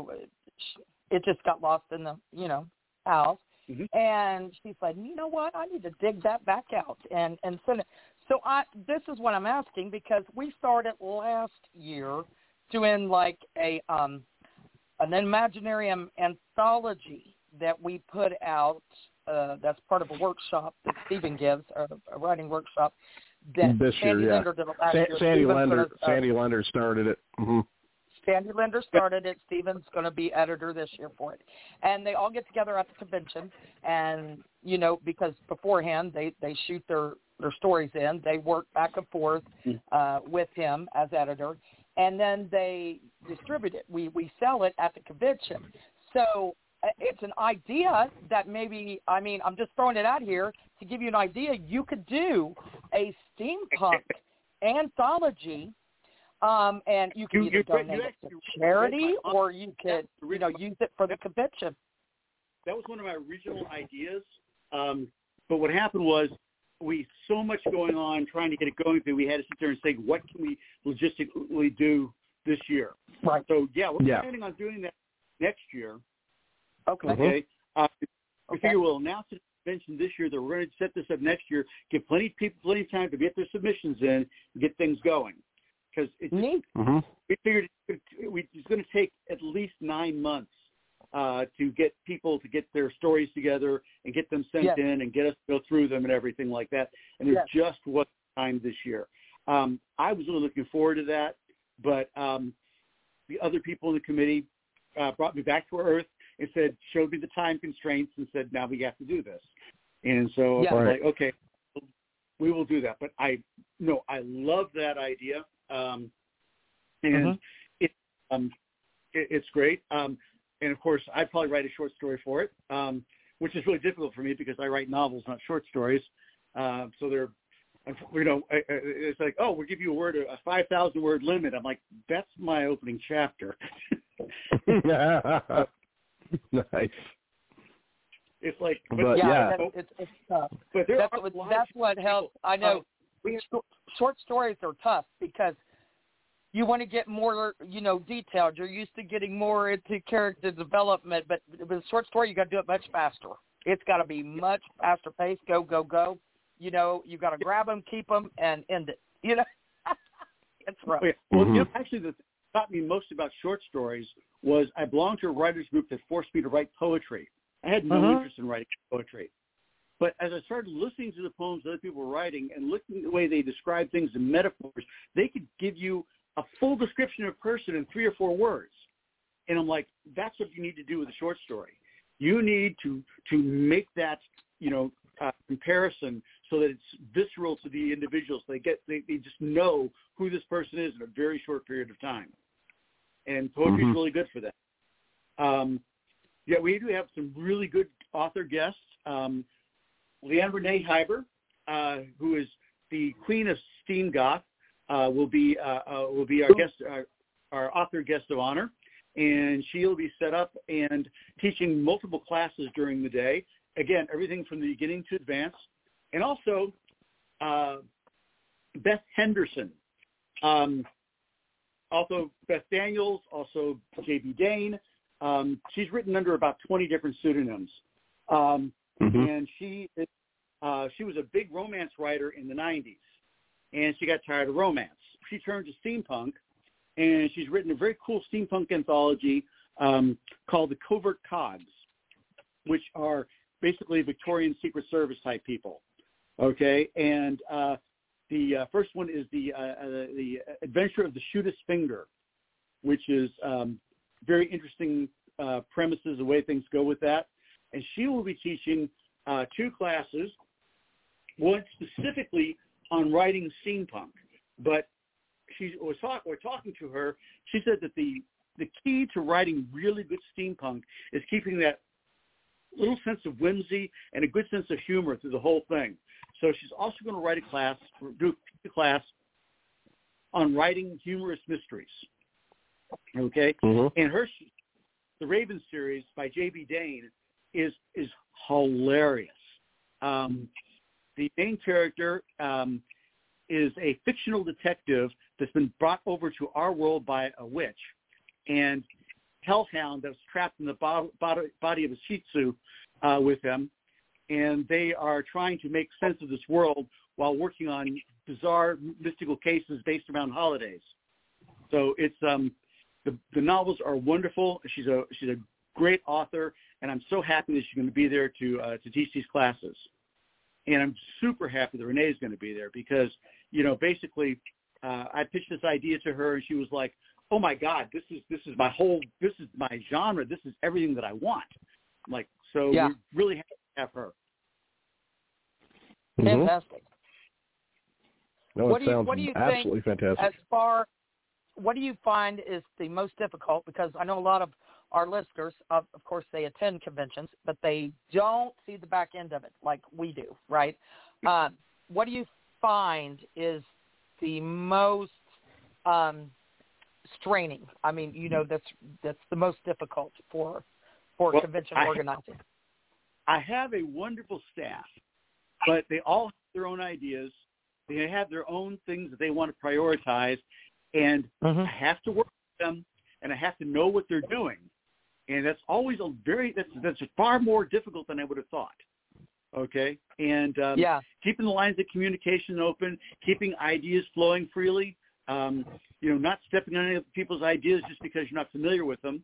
S5: it just got lost in the, house. Mm-hmm. And she said, you know what, I need to dig that back out and send it. So this is what I'm asking because we started last year doing like an imaginary anthology that we put out. That's part of a workshop that Stephen gives, a writing workshop.
S3: This
S5: Sandy
S3: year,
S5: Linder did it last year.
S3: Sandy Linder started it. Mm-hmm.
S5: Sandy Linder started it. Stephen's going to be editor this year for it. And they all get together at the convention. And, because beforehand they shoot their stories in. They work back and forth with him as editor. And then they distribute it. We sell it at the convention. So it's an idea that maybe, I'm just throwing it out here to give you an idea. You could do a steampunk anthology, and you can either donate it to charity or you could, use it for the convention.
S6: That was one of my original ideas. But what happened was so much going on trying to get it going that we had to sit there and say, what can we logistically do this year?
S5: Right.
S6: So, we're planning on doing that next year.
S5: Okay.
S6: Okay. We figure we'll announce it at the convention this year that we're going to set this up next year, give plenty of people plenty of time to get their submissions in and get things going. Because
S5: neat.
S6: We figured it's going to take at least 9 months to get people to get their stories together and get them sent in and get us to go through them and everything like that. And there's just what time this year. I was really looking forward to that, but the other people in the committee brought me back to earth and showed me the time constraints and said, now we have to do this. And so I was like, okay, we will do that. But I love that idea. And it's great. And of course, I'd probably write a short story for it, which is really difficult for me because I write novels, not short stories. So they're, it's like, we'll give you a 5,000 word limit. I'm like, that's my opening chapter.
S3: Nice.
S6: It's like,
S5: it's tough.
S6: But
S5: that's what helps. I know short stories are tough because you want to get more, detailed. You're used to getting more into character development, but with a short story, you got to do it much faster. It's got to be much faster pace. Go, go, go. You got to grab them, keep them, and end it. It's rough.
S6: Well, actually, the thing that taught me most about short stories was I belonged to a writers group that forced me to write poetry. I had no interest in writing poetry. But as I started listening to the poems other people were writing and looking at the way they describe things in metaphors, they could give you a full description of a person in 3 or 4 words. And I'm like, that's what you need to do with a short story. You need to make that, comparison so that it's visceral to the individuals. They just know who this person is in a very short period of time. And poetry is really good for that. We do have some really good author guests. Leanne Renee Hyber, who is the queen of Steam Goth, will be our guest, our author guest of honor, and she'll be set up and teaching multiple classes during the day. Again, everything from the beginning to advanced, and also Beth Henderson, also Beth Daniels, also J.B. Dane. She's written under about 20 different pseudonyms, and she was a big romance writer in the 90s. And she got tired of romance. She turned to steampunk, and she's written a very cool steampunk anthology called The Covert Cogs, which are basically Victorian Secret Service type people. Okay, and the first one is the Adventure of the Shootist Finger, which is very interesting premises, the way things go with that. And she will be teaching 2 classes, one specifically on writing steampunk, but we're talking to her. She said that the key to writing really good steampunk is keeping that little sense of whimsy and a good sense of humor through the whole thing. So she's also going to do a class on writing humorous mysteries. Okay, and the Raven series by J.B. Dane is hilarious. The main character is a fictional detective that's been brought over to our world by a witch, and Hellhound that's trapped in the body of a Shih Tzu with him, and they are trying to make sense of this world while working on bizarre mystical cases based around holidays. So it's the novels are wonderful. She's a great author, and I'm so happy that she's going to be there to teach these classes. And I'm super happy that Renee is going to be there because, basically I pitched this idea to her and she was like, oh my God, this is my genre. This is everything that I want. I'm like, so we really have to have her.
S5: Fantastic.
S3: No,
S5: what
S3: it
S5: do
S3: sounds
S5: you
S3: absolutely
S5: think,
S3: fantastic.
S5: What do you find is the most difficult? Because I know a lot of our listeners, of course, they attend conventions, but they don't see the back end of it like we do, right? What do you find is the most straining? I mean, that's the most difficult for convention organizing.
S6: I have a wonderful staff, but they all have their own ideas. They have their own things that they want to prioritize, and I have to work with them, and I have to know what they're doing. And that's always that's far more difficult than I would have thought. Okay, and keeping the lines of communication open, keeping ideas flowing freely. Not stepping on any of people's ideas just because you're not familiar with them.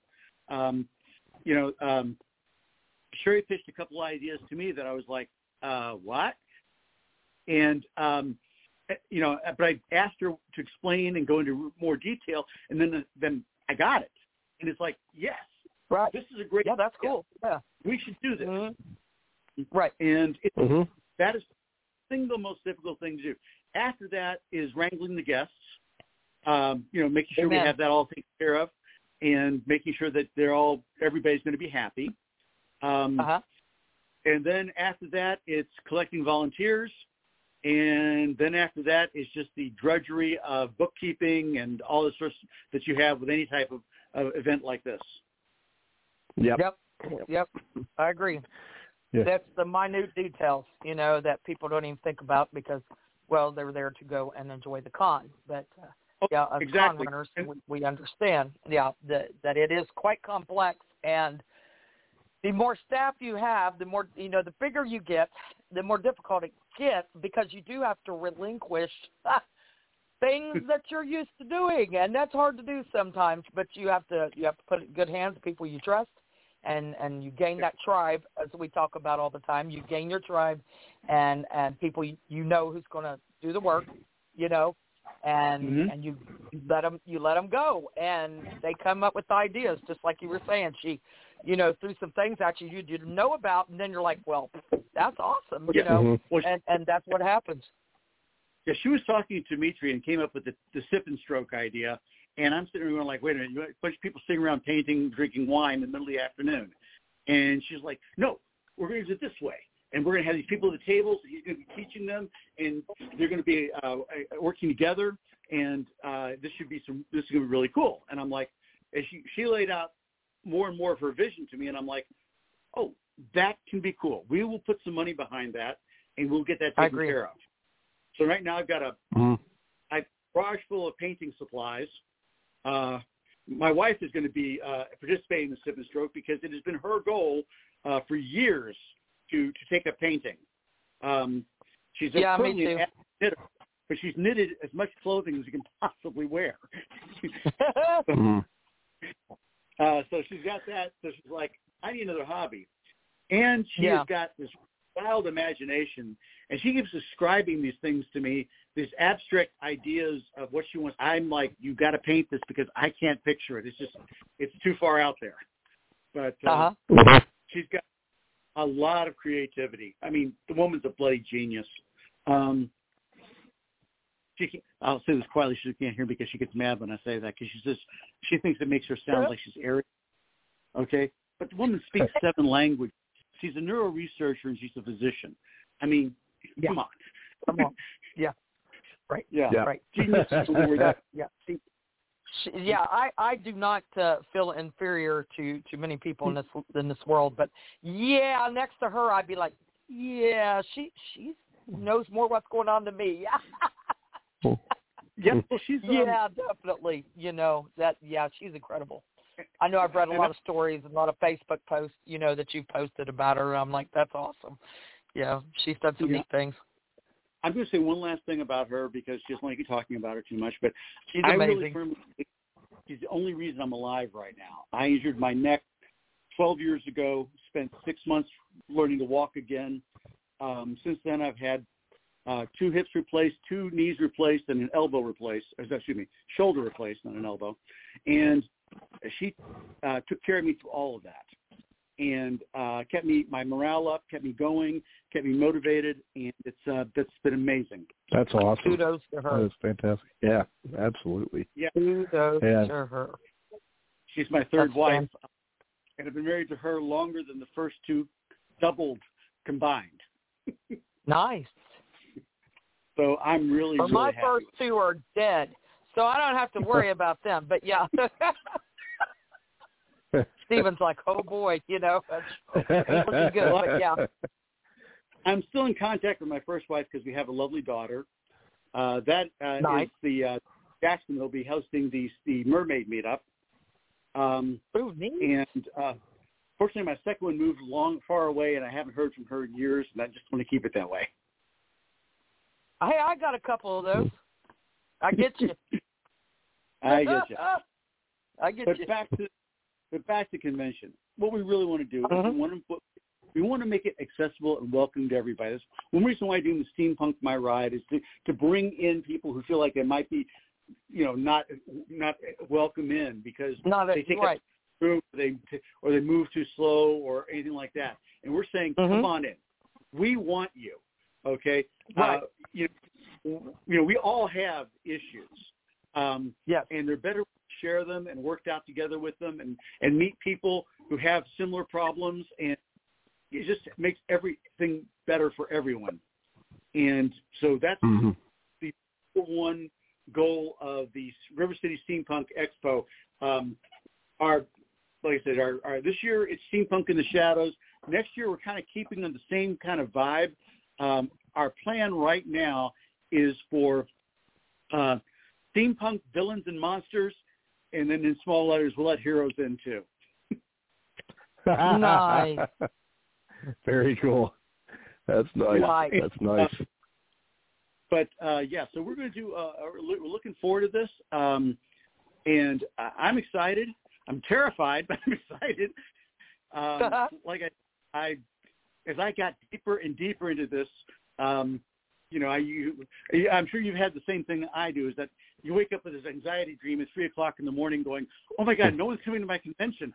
S6: Sherry pitched a couple of ideas to me that I was like, what? And but I asked her to explain and go into more detail, and then I got it, and it's like, yes.
S5: Right.
S6: This is a great
S5: idea. That's cool. Yeah.
S6: We should do this.
S5: Right.
S6: And that is the single most difficult thing to do. After that is wrangling the guests, making sure we have that all taken care of, and making sure that everybody's going to be happy. And then after that, it's collecting volunteers. And then after that is just the drudgery of bookkeeping and all the sorts that you have with any type of event like this.
S5: Yep. I agree.
S3: Yeah.
S5: That's the minute details, that people don't even think about because, well, they're there to go and enjoy the con. But, as con runners, we understand, that it is quite complex. And the more staff you have, the more, the bigger you get, the more difficult it gets because you do have to relinquish things that you're used to doing, and that's hard to do sometimes. But you have to put it in good hands of people you trust, and you gain that tribe, as we talk about all the time. You gain your tribe, and people who's going to do the work, and you let them go, and they come up with ideas, just like you were saying. She, threw some things at you didn't know about, and then you're like, well, that's awesome, and that's what happens.
S6: Yeah, she was talking to Dimitri and came up with the sip and stroke idea, and I'm sitting there going like, wait a minute, you have a bunch of people sitting around painting, drinking wine in the middle of the afternoon. And she's like, no, we're going to do it this way. And we're going to have these people at the tables, and he's going to be teaching them, and they're going to be working together, and this is going to be really cool. And I'm like, as she laid out more and more of her vision to me, and I'm like, oh, that can be cool. We will put some money behind that, and we'll get that taken care of. So right now I've got a garage full of painting supplies. My wife is going to be participating in the Sip and Stroke because it has been her goal for years to take up painting. She's certainly an knitter, but she's knitted as much clothing as you can possibly wear. So she's got that. So she's like, I need another hobby. And she has got this wild imagination, and she keeps describing these things to me, these abstract ideas of what she wants. I'm like, you got to paint this because I can't picture it. It's too far out there. But she's got a lot of creativity. I mean, the woman's a bloody genius. I'll say this quietly. She can't hear me because she gets mad when I say that because she thinks it makes her sound like she's arrogant. Okay? But the woman speaks 7 languages. She's a neuro researcher and she's a physician. I mean, come on.
S5: Yeah. Right.
S6: Yeah.
S5: Right.
S6: Genius is the word.
S5: I do not feel inferior to many people in this world, but next to her, I'd be like, she knows more what's going on than me.
S6: Well, she's
S5: definitely. She's incredible. I know I've read a lot of stories and a lot of Facebook posts, that you've posted about her. I'm like, that's awesome. Yeah, she's done some neat things.
S6: I'm going to say one last thing about her because she doesn't like you talking about her too much, but
S5: she's amazing.
S6: Really firmly think she's the only reason I'm alive right now. I injured my neck 12 years ago, spent 6 months learning to walk again. Since then, I've had 2 hips replaced, 2 knees replaced, and an elbow replaced. Shoulder replaced, not an elbow. And she took care of me through all of that, and kept my morale up, kept me going, kept me motivated, and that's been amazing.
S3: That's awesome.
S5: Kudos to her.
S3: That is fantastic. Yeah, absolutely.
S6: Yeah.
S5: Kudos to her.
S6: She's my third wife, and I've been married to her longer than the first 2 doubled combined.
S5: Nice.
S6: So I'm really, really
S5: my
S6: happy.
S5: First 2 are dead, so I don't have to worry about them. But Stephen's like, oh boy, that's looking good. But
S6: I'm still in contact with my first wife because we have a lovely daughter. That
S5: nice.
S6: is the Jackson. They'll be hosting the mermaid meetup.
S5: Neat.
S6: And fortunately, my second one moved far away, and I haven't heard from her in years, and I just want to keep it that way.
S5: Hey, I got a couple of those. I get you.
S6: I get you.
S5: I get
S6: but
S5: you.
S6: Back to convention. What we really want to do is we want to make it accessible and welcome to everybody. That's one reason why I'm doing the Steampunk My Ride is to bring in people who feel like they might be, not welcome in because they take up room, or they move too slow or anything like that. And we're saying, come on in. We want you. Okay.
S5: Right.
S6: We all have issues.
S5: Yes.
S6: And they're better to share them and work out together with them and meet people who have similar problems, and it just makes everything better for everyone. And so that's the one goal of the River City Steampunk Expo. Like I said, our this year it's Steampunk in the Shadows. Next year we're kind of keeping on the same kind of vibe. Our plan right now is for Steampunk Villains and Monsters, and then in small letters we'll let Heroes in too.
S5: Nice.
S3: Very cool. That's nice.
S5: Right.
S3: That's nice.
S6: So we're going to do. We're looking forward to this, and I'm excited. I'm terrified, but I'm excited. As I got deeper and deeper into this, I'm sure you've had the same thing that I do. Is that you wake up with this anxiety dream at 3:00 in the morning, going, "Oh my God, no one's coming to my convention."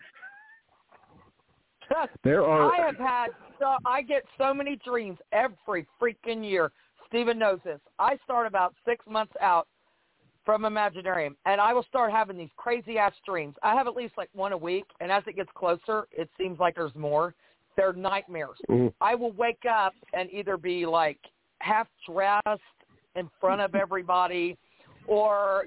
S5: I get so many dreams every freaking year. Stephen knows this. I start about 6 months out from Imaginarium, and I will start having these crazy-ass dreams. I have at least like one a week, and as it gets closer, it seems like there's more. They're nightmares. I will wake up and either be like half dressed in front of everybody, or,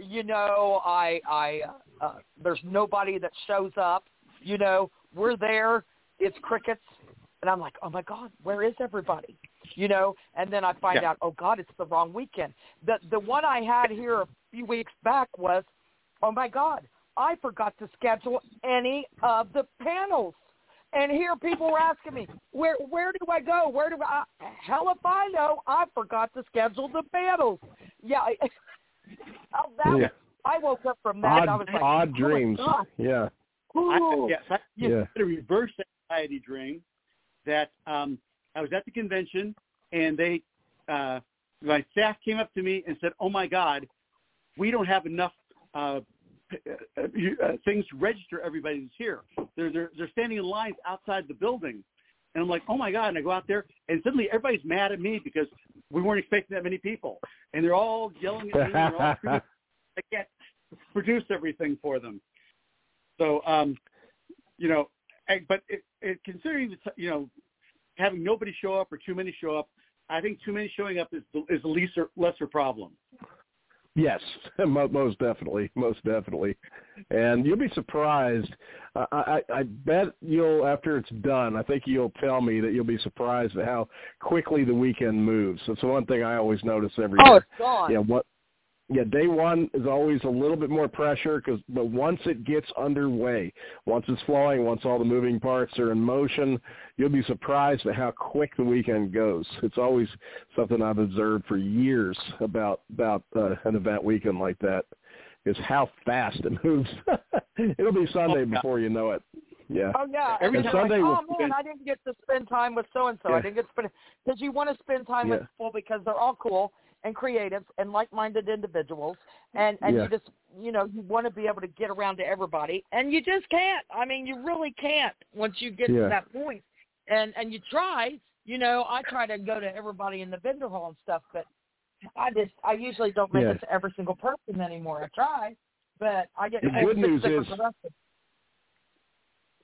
S5: there's nobody that shows up. We're there. It's crickets. And I'm like, oh, my God, where is everybody? And then I find out, oh, God, it's the wrong weekend. The one I had here a few weeks back was, oh, my God, I forgot to schedule any of the panels. And here people were asking me, where do I go? Hell if I know. I forgot to schedule the panels. Yeah. I woke up from that. And I was like,
S3: odd dreams. Yeah.
S6: I had a reverse anxiety dream that I was at the convention, and my staff came up to me and said, oh, my God, we don't have enough things to register everybody that's here. They're standing in lines outside the building. And I'm like, oh, my God. And I go out there, and suddenly everybody's mad at me because we weren't expecting that many people. And they're all yelling at me. And they're all I can't produce everything for them. So, but considering, having nobody show up or too many show up, I think too many showing up is the lesser problem.
S3: Yes, most definitely. And you'll be surprised. I bet after it's done, I think you'll tell me that you'll be surprised at how quickly the weekend moves. That's one thing I always notice every year.
S5: Oh, it's gone.
S3: Day one is always a little bit more pressure, but once it gets underway, once it's flowing, once all the moving parts are in motion, you'll be surprised at how quick the weekend goes. It's always something I've observed for years about an event weekend like that, is how fast it moves. It'll be Sunday before you know it. Yeah.
S5: Oh, yeah.
S3: And Sunday
S5: I didn't get to spend time with so-and-so.
S3: Yeah.
S5: I didn't get to spend – because you want to spend time with people because they're all cool and creatives and like-minded individuals, and you just, you want to be able to get around to everybody, and you just can't. I mean, you really can't once you get to that point. And you try, I try to go to everybody in the vendor hall and stuff, but I usually don't make it to every single person anymore. I try, but I get
S3: the good news is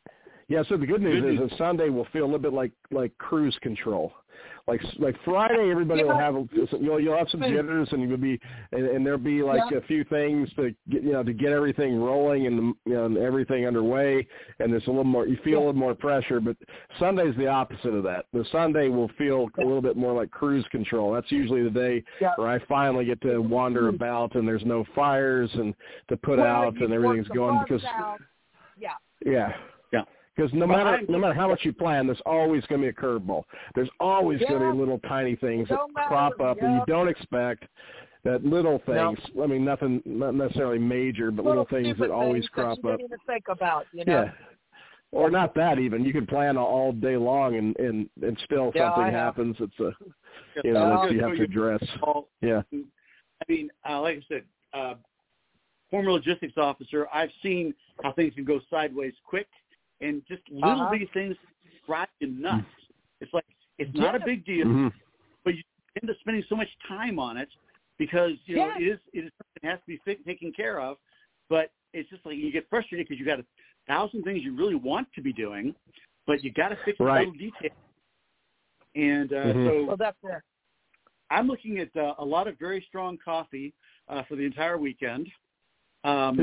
S3: Yeah, so the good news is that Sunday will feel a little bit like cruise control. Like Friday, everybody will have you'll have some jitters, and you'll be and there'll be like a few things to get everything rolling and and everything underway, and there's a little more, you feel a little more pressure. But Sunday's the opposite of that. The Sunday will feel a little bit more like cruise control. That's usually the day where I finally get to wander about, and there's no fires and to put out, and everything's going because yeah. Because no matter how much you plan, there's always going to be a curveball. There's always going to be little tiny things that crop up that you don't expect. That little things. I mean, nothing, not necessarily major, but little things that always crop up.
S5: That you didn't even think about,
S3: Yeah. Or not that even. You can plan all day long and still something happens. It's that you have to address. Yeah.
S6: I mean, like I said, former logistics officer, I've seen how things can go sideways quick. And just little bitty things drive you nuts. It's like it's not a big deal, but you end up spending so much time on it because it is something that has to be taken care of. But it's just like you get frustrated because you got 1,000 things you really want to be doing, but you got to fix the little details. And so
S5: that's fair.
S6: I'm looking at a lot of very strong coffee for the entire weekend.
S3: Water,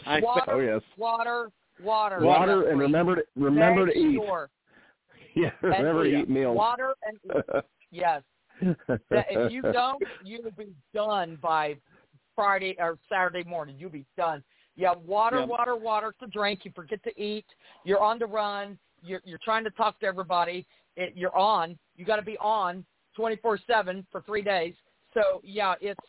S3: and remember to eat. Yeah, remember to eat meals.
S5: Water and eat. Yes. If you don't, you'll be done by Friday or Saturday morning. You'll be done. Yeah, water to drink. You forget to eat. You're on the run. You're trying to talk to everybody. You're on. You got to be on 24/7 for 3 days. So yeah, it's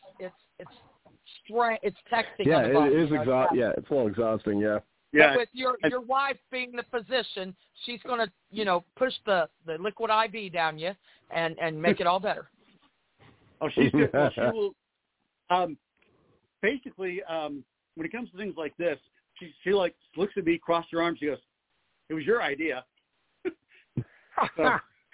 S5: texting.
S3: Yeah,
S5: on the body,
S3: it is exhausting. Yeah, it's a little exhausting. Yeah.
S6: Yeah.
S5: But with your wife being the physician, she's going to, push the liquid IV down you and make it all better.
S6: Oh, she's good. Well, she will. Basically, when it comes to things like this, she like looks at me, crosses her arms, she goes, "It was your idea." So,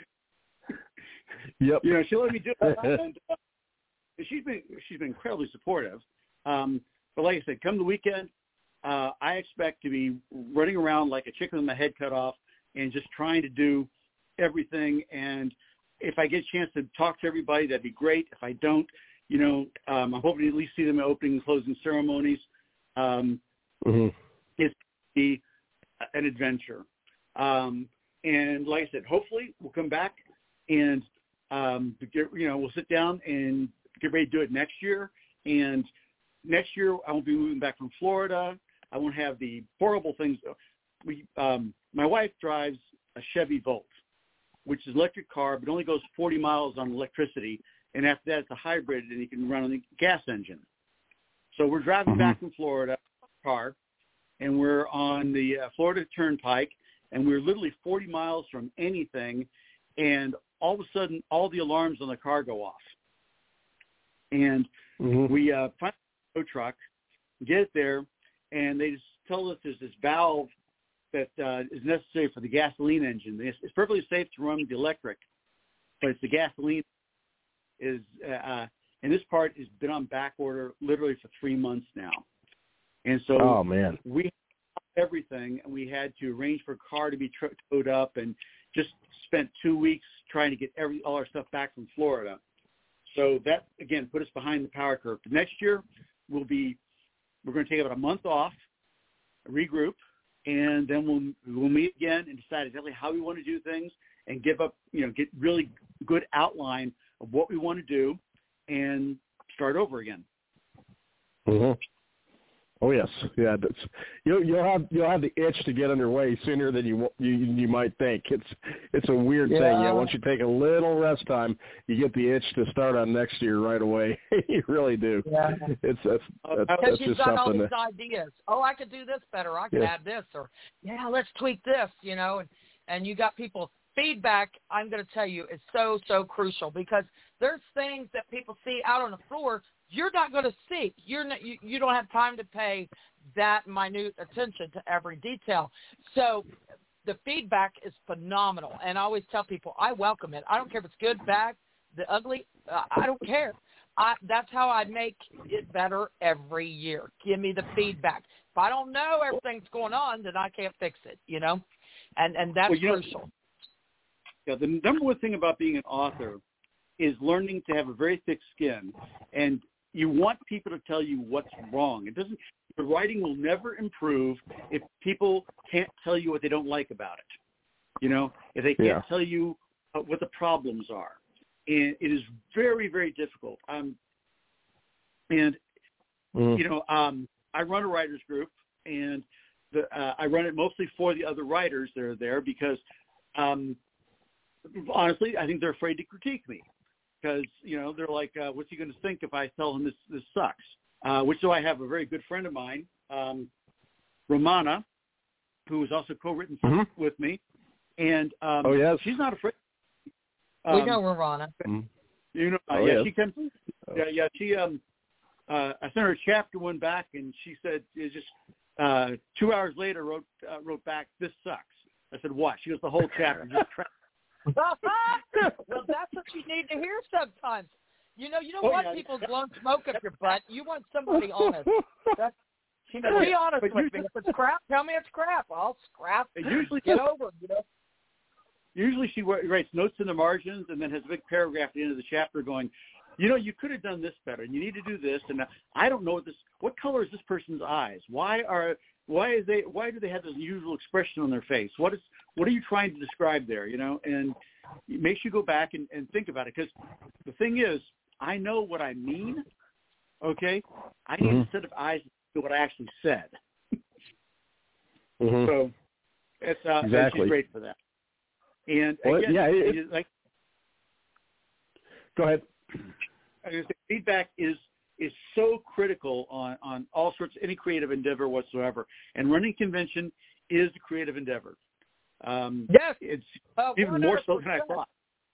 S3: yep.
S6: She let me do it, and she's been incredibly supportive. But like I said, come the weekend, I expect to be running around like a chicken with my head cut off and just trying to do everything. And if I get a chance to talk to everybody, that'd be great. If I don't, I'm hoping to at least see them at opening and closing ceremonies. It's be an adventure. And like I said, hopefully we'll come back and we'll sit down and get ready to do it next year. And next year I won't be moving back from Florida. I won't have the horrible things. My wife drives a Chevy Volt, which is an electric car, but only goes 40 miles on electricity. And after that, it's a hybrid, and you can run on the gas engine. So we're driving back from Florida, car, and we're on the Florida Turnpike, and we're literally 40 miles from anything, and all of a sudden, all the alarms on the car go off. And we find a tow truck, get it there, and they just tell us there's this valve that is necessary for the gasoline engine. It's perfectly safe to run the electric, but it's the gasoline and this part has been on back order literally for 3 months now. And so we had everything, and we had to arrange for a car to be towed up, and just spent 2 weeks trying to get all our stuff back from Florida. So that, again, put us behind the power curve. But next year, we're going to take about a month off, regroup, and then we'll meet again and decide exactly how we want to do things and get really good outline of what we want to do and start over again.
S3: Oh yes, yeah. You'll have the itch to get underway sooner than you might think. It's a weird thing. Yeah, once you take a little rest time, you get the itch to start on next year right away. You really do. Yeah. That's
S5: you've
S3: just
S5: got all
S3: something.
S5: These ideas. Oh, I could do this better. I could add this, or let's tweak this. And you got people. Feedback, I'm going to tell you, is so, so crucial, because there's things that people see out on the floor you're not going to see. You don't have time to pay that minute attention to every detail. So the feedback is phenomenal. And I always tell people I welcome it. I don't care if it's good, bad, the ugly. I don't care. That's how I make it better every year. Give me the feedback. If I don't know everything's going on, then I can't fix it, And that's crucial.
S6: The number one thing about being an author is learning to have a very thick skin, and you want people to tell you what's wrong. The writing will never improve if people can't tell you what they don't like about it. If they can't tell you what the problems are. And it is very, very difficult. I run a writers group, and I run it mostly for the other writers that are there because, honestly, I think they're afraid to critique me because, they're like, what's he going to think if I tell him this sucks? Which, so I have a very good friend of mine, Romana, who has also co-written something with me, and she's not afraid.
S5: We know Romana.
S6: She comes. She. I sent her chapter 1 back, and she said it just 2 hours later wrote back, "This sucks." I said, "What?" She goes, "The whole chapter just crap."
S5: Well, that's what you need to hear sometimes. You don't want people blowing smoke up your butt. You want somebody honest. Be honest with me. If it's crap, tell me it's crap. I'll scrap.
S6: Usually
S5: get over.
S6: Usually she writes notes in the margins and then has a big paragraph at the end of the chapter going, you could have done this better, and you need to do this. And I don't know what color is this person's eyes? Why do they have this unusual expression on their face? What are you trying to describe there? And it makes you go back and think about it, because the thing is, I know what I mean. Okay, I need a set of eyes to do what I actually said. So it's
S3: exactly.
S6: She's great for that. And
S3: well,
S6: again, go ahead. Feedback is so critical on all sorts, any creative endeavor whatsoever. And running convention is a creative endeavor.
S5: Yes,
S6: it's even more so than I thought.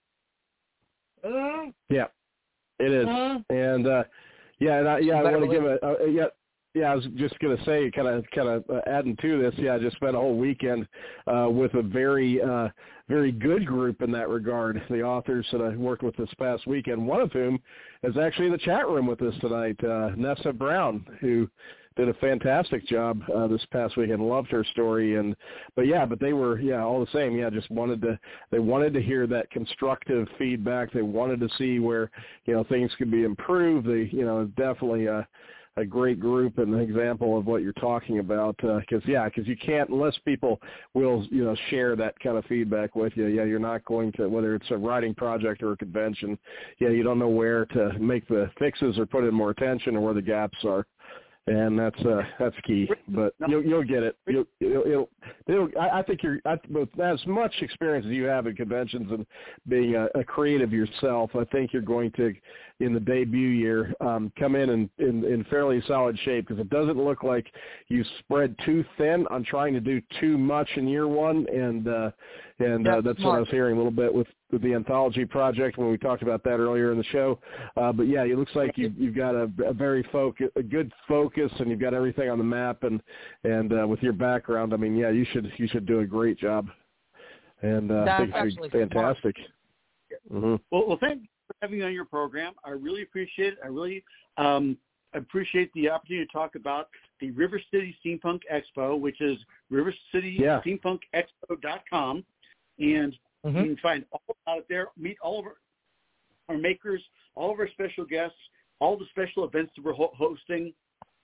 S3: Yeah, it is. And I want to give I was just going to say, kind of adding to this. I just spent a whole weekend with a very good group in that regard. The authors that I worked with this past weekend, one of whom is actually in the chat room with us tonight, Nessa Brown, who did a fantastic job this past weekend. Loved her story, but they were all the same. Just wanted to hear that constructive feedback. They wanted to see where things could be improved. They definitely a great group and an example of what you're talking about, because you can't, unless people will share that kind of feedback with you. You're not going to, whether it's a writing project or a convention, you don't know where to make the fixes or put in more attention or where the gaps are. And that's key, but you'll get it. I think with as much experience as you have in conventions and being a creative yourself, I think you're going to, in the debut year, come in fairly solid shape, because it doesn't look like you spread too thin on trying to do too much in year one, and that's what I was hearing a little bit with the anthology project when we talked about that earlier in the show. But it looks like you've got a good focus, and you've got everything on the map, and with your background, you should do a great job. And I think it's fantastic.
S6: Well, thank you for having me on your program. I really appreciate it. I really appreciate the opportunity to talk about the River City Steampunk Expo, which is rivercitysteampunkexpo.com. And you can find all out there, meet all of our makers, all of our special guests, all the special events that we're hosting.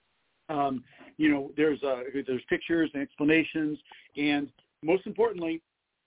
S6: There's pictures and explanations, and most importantly,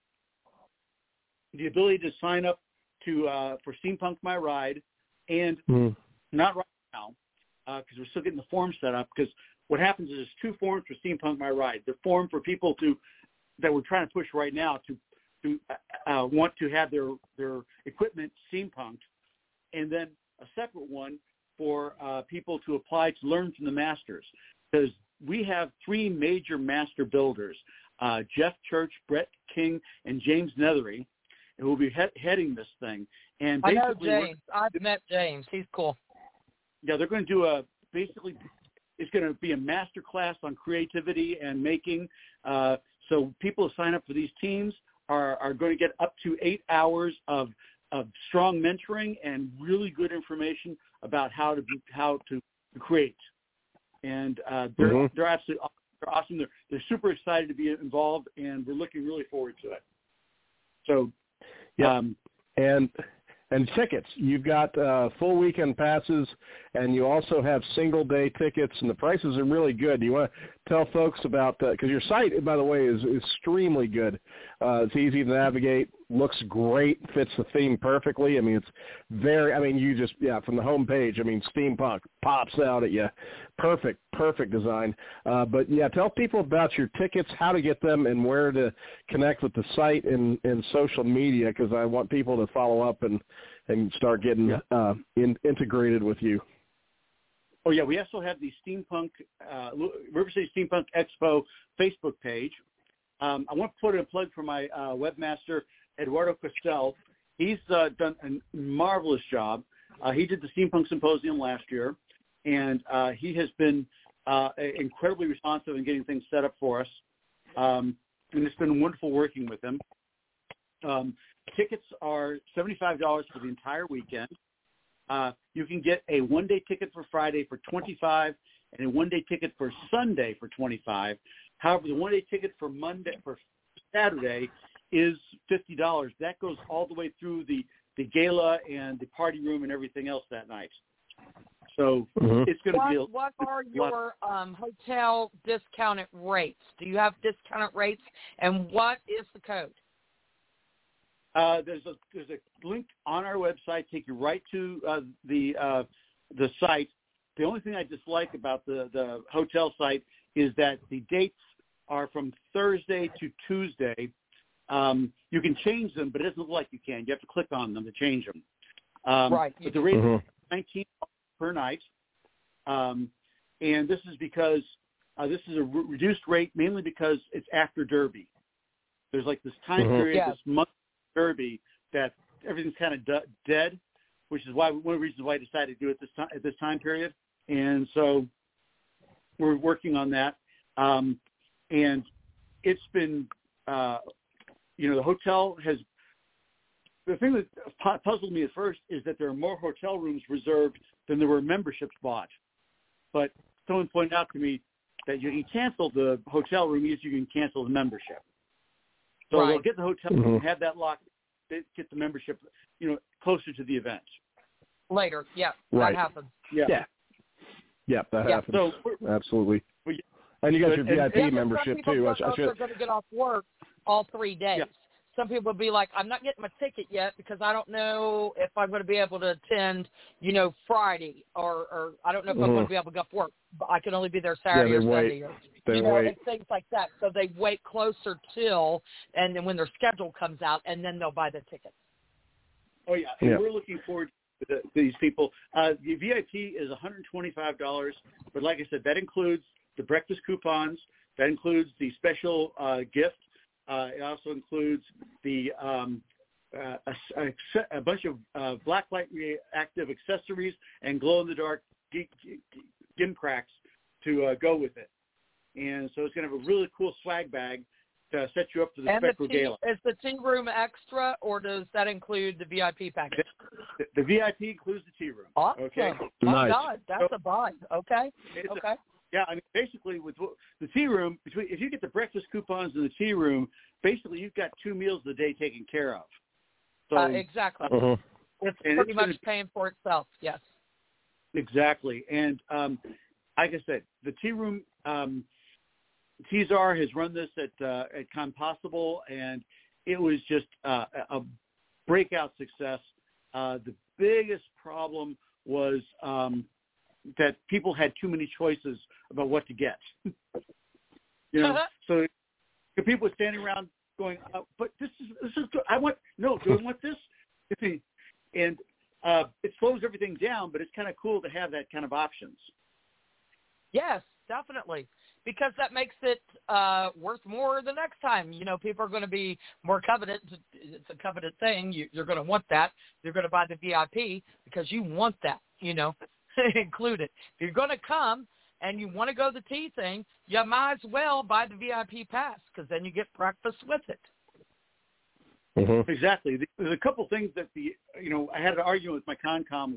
S6: the ability to sign up for Steampunk My Ride, and not right now, because we're still getting the form set up. Because what happens is there's two forms for Steampunk My Ride. The form for people that we're trying to push right now to want to have their equipment steampunked, and then a separate one for people to apply to learn from the masters, because we have three major master builders, Jeff Church, Brett King, and James Nethery, who will be heading this thing. And
S5: I know James. I've met James. He's cool.
S6: Yeah, they're going to do it's going to be a master class on creativity and making. So people who sign up for these teams are going to get up to 8 hours of strong mentoring and really good information about how to create. And they're absolutely awesome. They're awesome. They're super excited to be involved, and we're looking really forward to it. So,
S3: yeah, and tickets. You've got full weekend passes, and you also have single-day tickets, and the prices are really good. Do you want to tell folks about that? Because your site, by the way, is extremely good. It's easy to navigate, looks great, fits the theme perfectly. I mean, it's very, you just, from the home page, steampunk pops out at you. Perfect design. But, tell people about your tickets, how to get them, and where to connect with the site and social media, because I want people to follow up and start getting integrated with you.
S6: Oh, yeah, we also have the River City Steampunk Expo Facebook page. I want to put in a plug for my webmaster, Eduardo Costel. He's done a marvelous job. He did the Steampunk Symposium last year, and he has been incredibly responsive in getting things set up for us. And it's been wonderful working with him. Tickets are $75 for the entire weekend. You can get a one-day ticket for Friday for $25 and a one-day ticket for Sunday for $25. However, the one-day ticket for Saturday is $50. That goes all the way through the gala and the party room and everything else that night. So it's going to be
S5: what are your hotel discounted rates? Do you have discounted rates, and what is the code?
S6: There's a link on our website, take you right to the site. The only thing I dislike about the hotel site is that the dates are from Thursday to Tuesday. You can change them, but it doesn't look like you can. You have to click on them to change them.
S5: Right.
S6: But the rate is $19 per night, and this is because this is a reduced rate mainly because it's after Derby. There's like this time period, this month Derby, that everything's kind of dead, which is one of the reasons why I decided to do it at this time period. And so we're working on that. And it's been, the hotel has, the thing that puzzled me at first is that there are more hotel rooms reserved than there were memberships bought. But someone pointed out to me that you can cancel the hotel room as you can cancel the membership. So they'll get the hotel room, have that locked, get the membership, closer to the event.
S5: Later,
S3: right.
S5: That happens.
S3: Yeah, that happens. So absolutely. And you got your VIP membership too.
S5: They're going to get off work all 3 days. Yeah. Some people will be like, I'm not getting my ticket yet because I don't know if I'm going to be able to attend, Friday, or I don't know if I'm going to be able to go off work. But I can only be there Saturday or Sunday.
S3: They wait.
S5: And things like that. So they wait closer till, and then when their schedule comes out, and then they'll buy the tickets.
S6: Oh, yeah. And we're looking forward to these people. The VIP is $125, but like I said, that includes the breakfast coupons. That includes the special gift. It also includes the a bunch of blacklight reactive accessories and glow-in-the-dark gimcracks to go with it. And so it's going to have a really cool swag bag to set you up for the Spectral Gala.
S5: Is the tea room extra, or does that include the VIP package?
S6: The VIP includes the tea room.
S5: Awesome.
S6: Okay.
S5: My God, that's a buy. Okay.
S6: Yeah, basically with the tea room, if you get the breakfast coupons in the tea room, basically you've got 2 meals a day taken care of. So
S5: exactly. It's pretty much paying for itself. Yes.
S6: Exactly. And like I said, the tea room, T-Czar has run this at Compossible, and it was just a breakout success. The biggest problem was that people had too many choices about what to get. So people were standing around going, "But this is good. Do I want this?" And it slows everything down, but it's kind of cool to have that kind of options.
S5: Yes, definitely. Because that makes it worth more the next time. People are going to be more coveted. It's a coveted thing. You're going to want that. You're going to buy the VIP because you want that, included. If you're going to come and you want to go the tea thing, you might as well buy the VIP pass because then you get breakfast with it.
S6: Exactly. There's a couple things that I had an argument with my Concom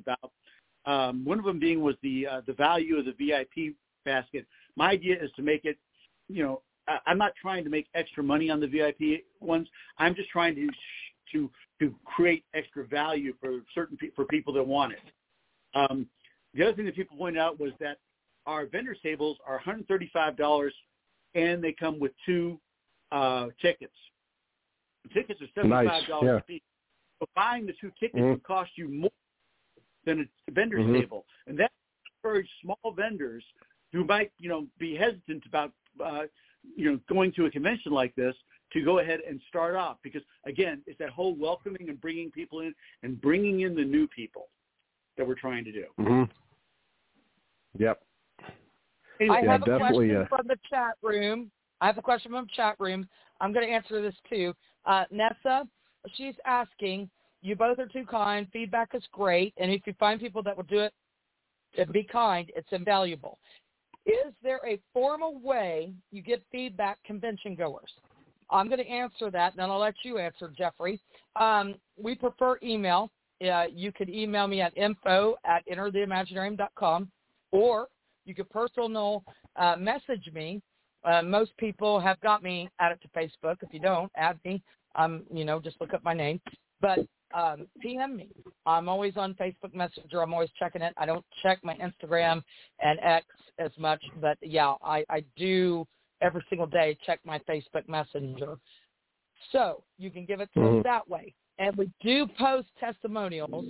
S6: about. One of them being was the value of the VIP basket. My idea is to make it I'm not trying to make extra money on the VIP ones. I'm just trying to create extra value for for people that want it. The other thing that people pointed out was that our vendor tables are $135, and they come with 2 tickets. The tickets are $75 a piece. So buying the 2 tickets would cost you more than a vendor's table, and that encourages small vendors who might, be hesitant about, going to a convention like this to go ahead and start off, because again, it's that whole welcoming and bringing people in and bringing in the new people that we're trying to do.
S3: Yep.
S5: I have a question from the chat room. I'm going to answer this too. Nessa, she's asking, you both are too kind. Feedback is great. And if you find people that will do it, be kind, it's invaluable. Is there a formal way you get feedback, convention goers? I'm going to answer that, and then I'll let you answer, Jeffrey. We prefer email. You could email me at info@entertheimaginarium.com, or you could personal message me. Most people have got me added to Facebook. If you don't, add me. Just look up my name. But PM me. I'm always on Facebook Messenger. I'm always checking it. I don't check my Instagram and X as much, but yeah, I do every single day check my Facebook Messenger. So you can give it to us that way. And we do post testimonials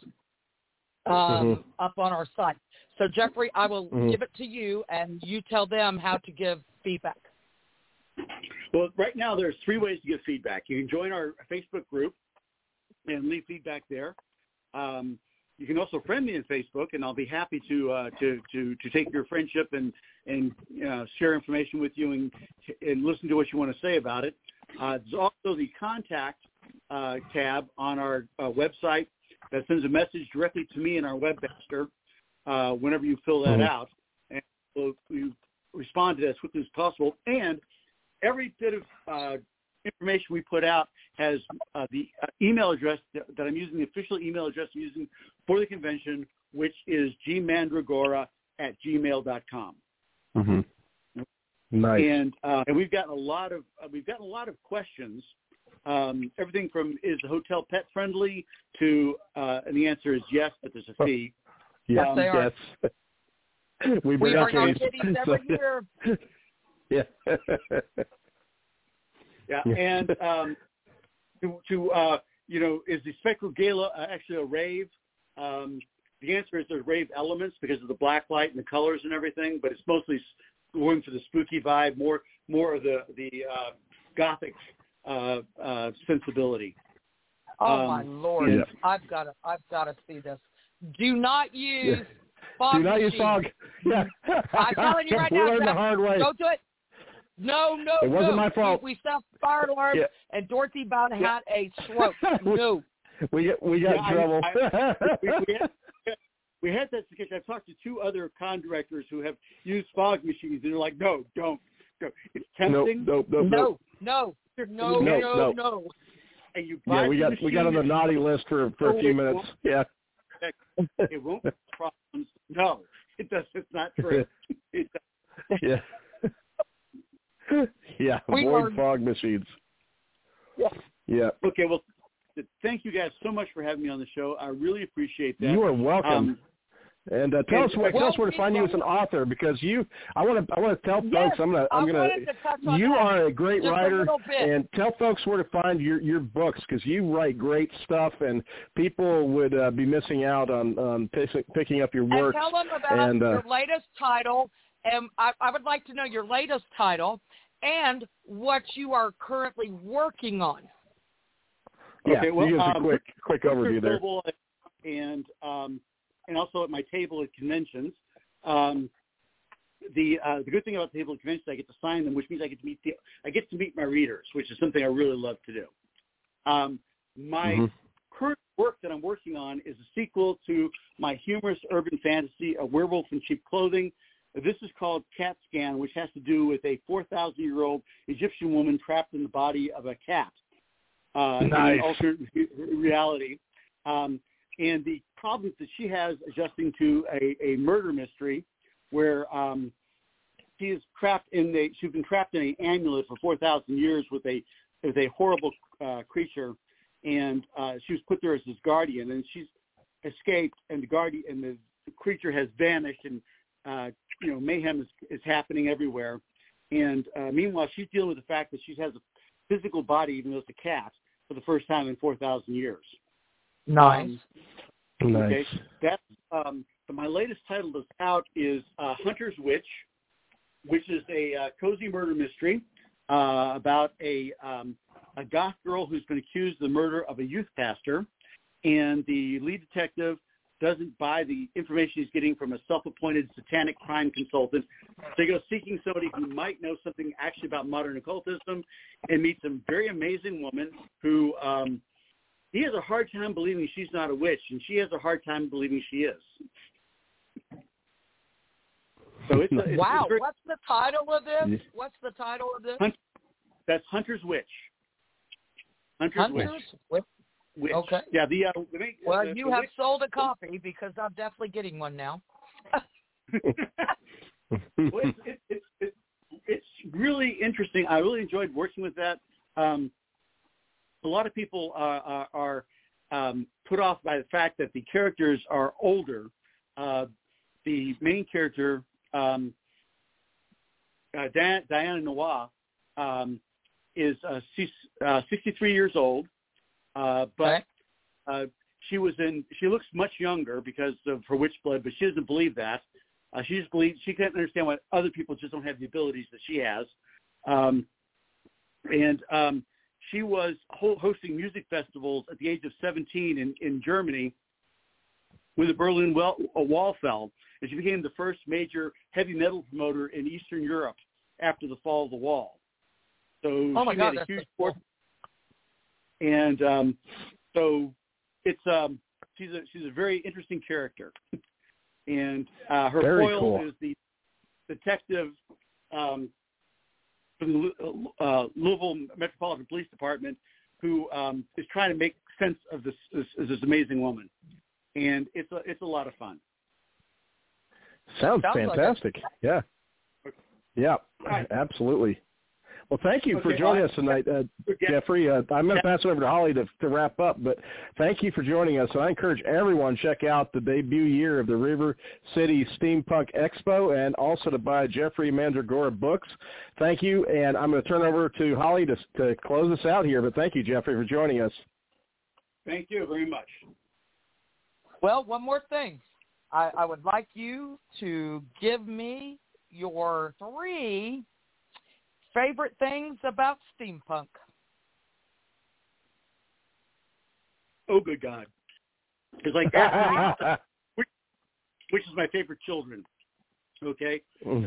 S5: up on our site. So, Jeffrey, I will give it to you, and you tell them how to give feedback.
S6: Well, right now there's 3 ways to give feedback. You can join our Facebook group and leave feedback there. You can also friend me on Facebook, and I'll be happy to take your friendship and share information with you and listen to what you want to say about it. There's also the contact tab on our website that sends a message directly to me in our webmaster whenever you fill that out, and we'll respond to that as quickly as possible. And every bit of information we put out has the email address that I'm using, the official email address I'm using for the convention, which is gmandragora@gmail.com.
S3: Nice.
S6: And we've gotten a lot of questions. Everything from, is the hotel pet friendly, to and the answer is yes, but there's a fee.
S5: Yes, they are.
S3: Yes. We bring
S5: our kitties every year.
S3: Yeah.
S6: Yeah, and is the Spectral Gala actually a rave? The answer is there's rave elements because of the black light and the colors and everything, but it's mostly going for the spooky vibe, more of the gothic sensibility.
S5: Oh my Lord!
S3: Yeah.
S5: I've got to see this. Do not use fog.
S3: Do not use fog. Yeah.
S5: I'm telling you right
S3: we
S5: now,
S3: learned the hard way.
S5: Don't do it. No.
S3: It wasn't my fault.
S5: We set fire alarms, and Dorothy about had a stroke. No.
S3: We got in trouble.
S6: We had that situation. I've talked to 2 other con directors who have used fog machines, and they're like, no, don't. It's tempting.
S3: No.
S6: And you
S3: buy we got on the naughty list for a few minutes. Yeah.
S6: It won't cause problems. No, it does. It's not true.
S3: Yeah. Yeah. Avoid fog machines. Yeah.
S6: Okay. Well, thank you guys so much for having me on the show. I really appreciate that.
S3: You are welcome. And tell us where to find you as an author, because I want to tell folks you are a great writer, and tell folks where to find your books, because you write great stuff, and people would be missing out on picking up your work.
S5: And tell them about your latest title, and I would like to know your latest title and what you are currently working on.
S3: Yeah,
S6: okay, well,
S3: give us a quick overview there.
S6: And also at my table at conventions. The good thing about the table at conventions, I get to sign them, which means I get to meet my readers, which is something I really love to do. My current work that I'm working on is a sequel to my humorous urban fantasy, A Werewolf in Cheap Clothing. This is called Cat Scan, which has to do with a 4,000-year-old Egyptian woman trapped in the body of a cat.
S3: Nice.
S6: In an alternate reality. And the problems that she has adjusting to a murder mystery where she's been trapped in an amulet for 4,000 years with a horrible creature, and she was put there as his guardian, and she's escaped, and the creature has vanished, and mayhem is happening everywhere. And meanwhile, she's dealing with the fact that she has a physical body, even though it's a cat, for the first time in 4,000 years.
S5: Nice.
S3: Nice.
S6: Okay, that's my latest title that's out is Hunter's Witch, which is a cozy murder mystery about a goth girl who's been accused of the murder of a youth pastor, and the lead detective doesn't buy the information he's getting from a self-appointed satanic crime consultant. So he goes seeking somebody who might know something actually about modern occultism, and meets a very amazing woman who he has a hard time believing she's not a witch, and she has a hard time believing she is. So it's
S5: wow.
S6: Very,
S5: what's the title of this? What's the title of this?
S6: That's Hunter's Witch. Hunter's Witch. Witch.
S5: Okay.
S6: Yeah.
S5: You have sold a copy, because I'm definitely getting one now.
S6: Well, it's really interesting. I really enjoyed working with that. A lot of people are put off by the fact that the characters are older. The main character, Diana Noir, is 63 years old, but she looks much younger because of her witch blood, but she doesn't believe that. She just believes she can't understand why other people just don't have the abilities that she has. She was hosting music festivals at the age of 17 in Germany when the Berlin Wall fell, and she became the first major heavy metal promoter in Eastern Europe after the fall of the wall. So she made a huge fortune. And so it's she's a very interesting character, and her foil is the detective from the Louisville Metropolitan Police Department, who is trying to make sense of this amazing woman, and it's a lot of fun.
S3: Sounds fantastic. Yeah,
S6: right.
S3: Absolutely. Well, thank you for joining us tonight, Jeffrey. I'm going to pass it over to Holly to wrap up, but thank you for joining us. So I encourage everyone to check out the debut year of the River City Steampunk Expo, and also to buy Jeffrey Mandragora books. Thank you, and I'm going to turn over to Holly to close us out here, but thank you, Jeffrey, for joining us.
S6: Thank you very much.
S5: Well, one more thing. I would like you to give me your 3 favorite things about steampunk.
S6: Oh, good God. It's like that, which is my favorite children. Okay?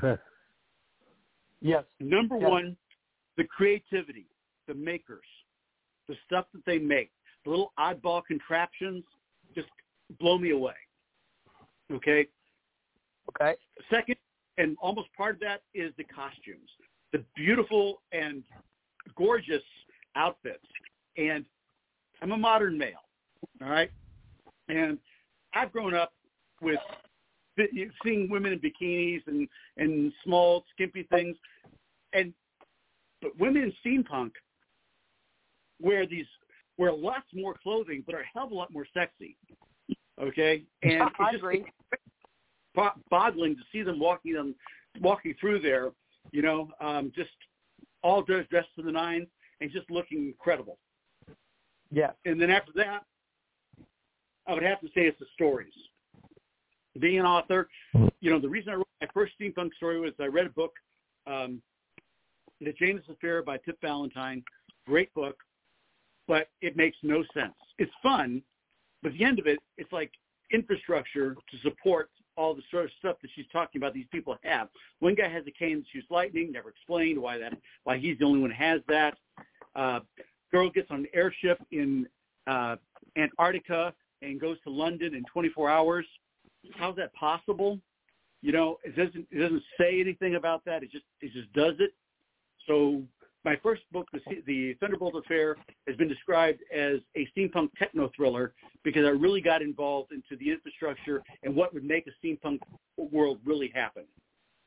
S5: Yes.
S6: Number one, the creativity, the makers, the stuff that they make, the little oddball contraptions just blow me away. Okay?
S5: Okay.
S6: Second, and almost part of that, is the costumes. The beautiful and gorgeous outfits. And I'm a modern male, all right? And I've grown up with seeing women in bikinis and small, skimpy things. But women in steampunk wear lots more clothing, but are a hell of a lot more sexy, okay? And
S5: I
S6: it's
S5: agree.
S6: just boggling to see them walking through there, just all dressed to the nines and just looking incredible.
S5: Yeah.
S6: And then after that, I would have to say it's the stories. Being an author, the reason I wrote my first steampunk story was I read a book, The Janus Affair by Pip Valentine. Great book, but it makes no sense. It's fun, but at the end of it, it's like infrastructure to support all the sort of stuff that she's talking about these people have. One guy has a cane that shoots lightning, never explained why he's the only one who has that. Girl gets on an airship in Antarctica and goes to London in 24 hours. How's that possible? It doesn't say anything about that. It just does it. So my first book, the Thunderbolt Affair, has been described as a steampunk techno thriller because I really got involved into the infrastructure and what would make a steampunk world really happen.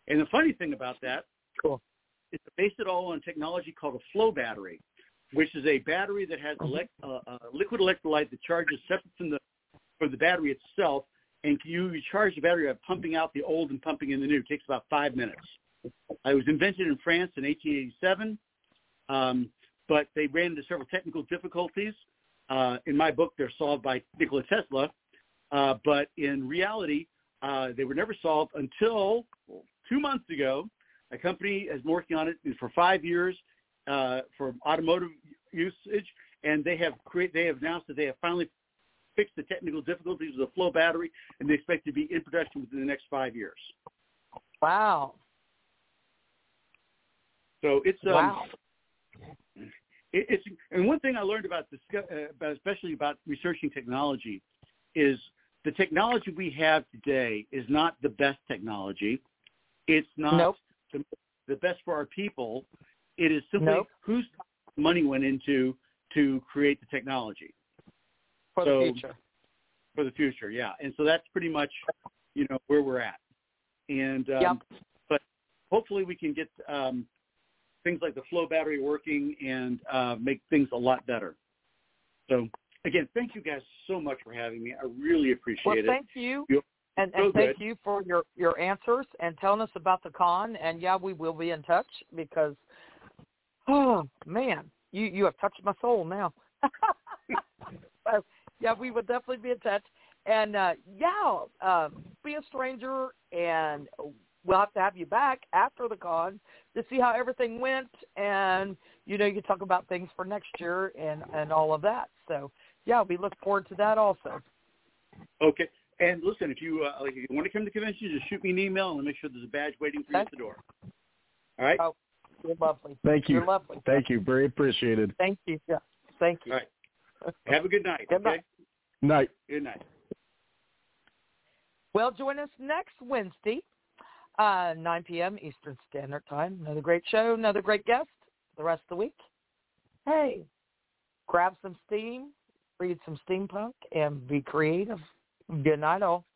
S6: And the funny thing about that
S5: Cool.
S6: is to base it all on technology called a flow battery, which is a battery that has liquid electrolyte that charges separate from the battery itself, and you recharge the battery by pumping out the old and pumping in the new. It takes about 5 minutes. It was invented in France in 1887, but they ran into several technical difficulties. In my book, they're solved by Nikola Tesla, but in reality, they were never solved until 2 months ago. A company has been working on it for 5 years for automotive usage, and they have announced that they have finally fixed the technical difficulties of the flow battery, and they expect to be in production within the next 5 years.
S5: Wow.
S6: So it's
S5: Wow.
S6: And one thing I learned about especially about researching technology, is the technology we have today is not the best technology. It's not the best for our people. It is simply whose money went into to create the technology.
S5: For the future.
S6: For the future, yeah. And so that's pretty much, where we're at. And but hopefully we can get things like the flow battery working and make things a lot better. So, again, thank you guys so much for having me. I really appreciate it.
S5: Well, thank you. And
S6: so
S5: thank you for your answers and telling us about the con. And, yeah, we will be in touch because, oh, man, you have touched my soul now. Yeah, we would definitely be in touch. And, be a stranger, and we'll have to have you back after the con to see how everything went. And, you can talk about things for next year and all of that. So, yeah, we look forward to that also.
S6: Okay. And listen, if you want to come to the convention, just shoot me an email and I'll make sure there's a badge waiting for you at the door. All right?
S5: Oh, you're lovely.
S3: Thank you.
S5: You're lovely.
S3: Thank you. Very appreciated.
S5: Thank you. Yeah. Thank you.
S6: All right. Have a good night.
S5: Good night.
S6: Okay?
S3: Night.
S6: Good night.
S5: Well, join us next Wednesday, 9 p.m. Eastern Standard Time. Another great show, another great guest the rest of the week. Hey, grab some steam, read some steampunk, and be creative. Good night, all.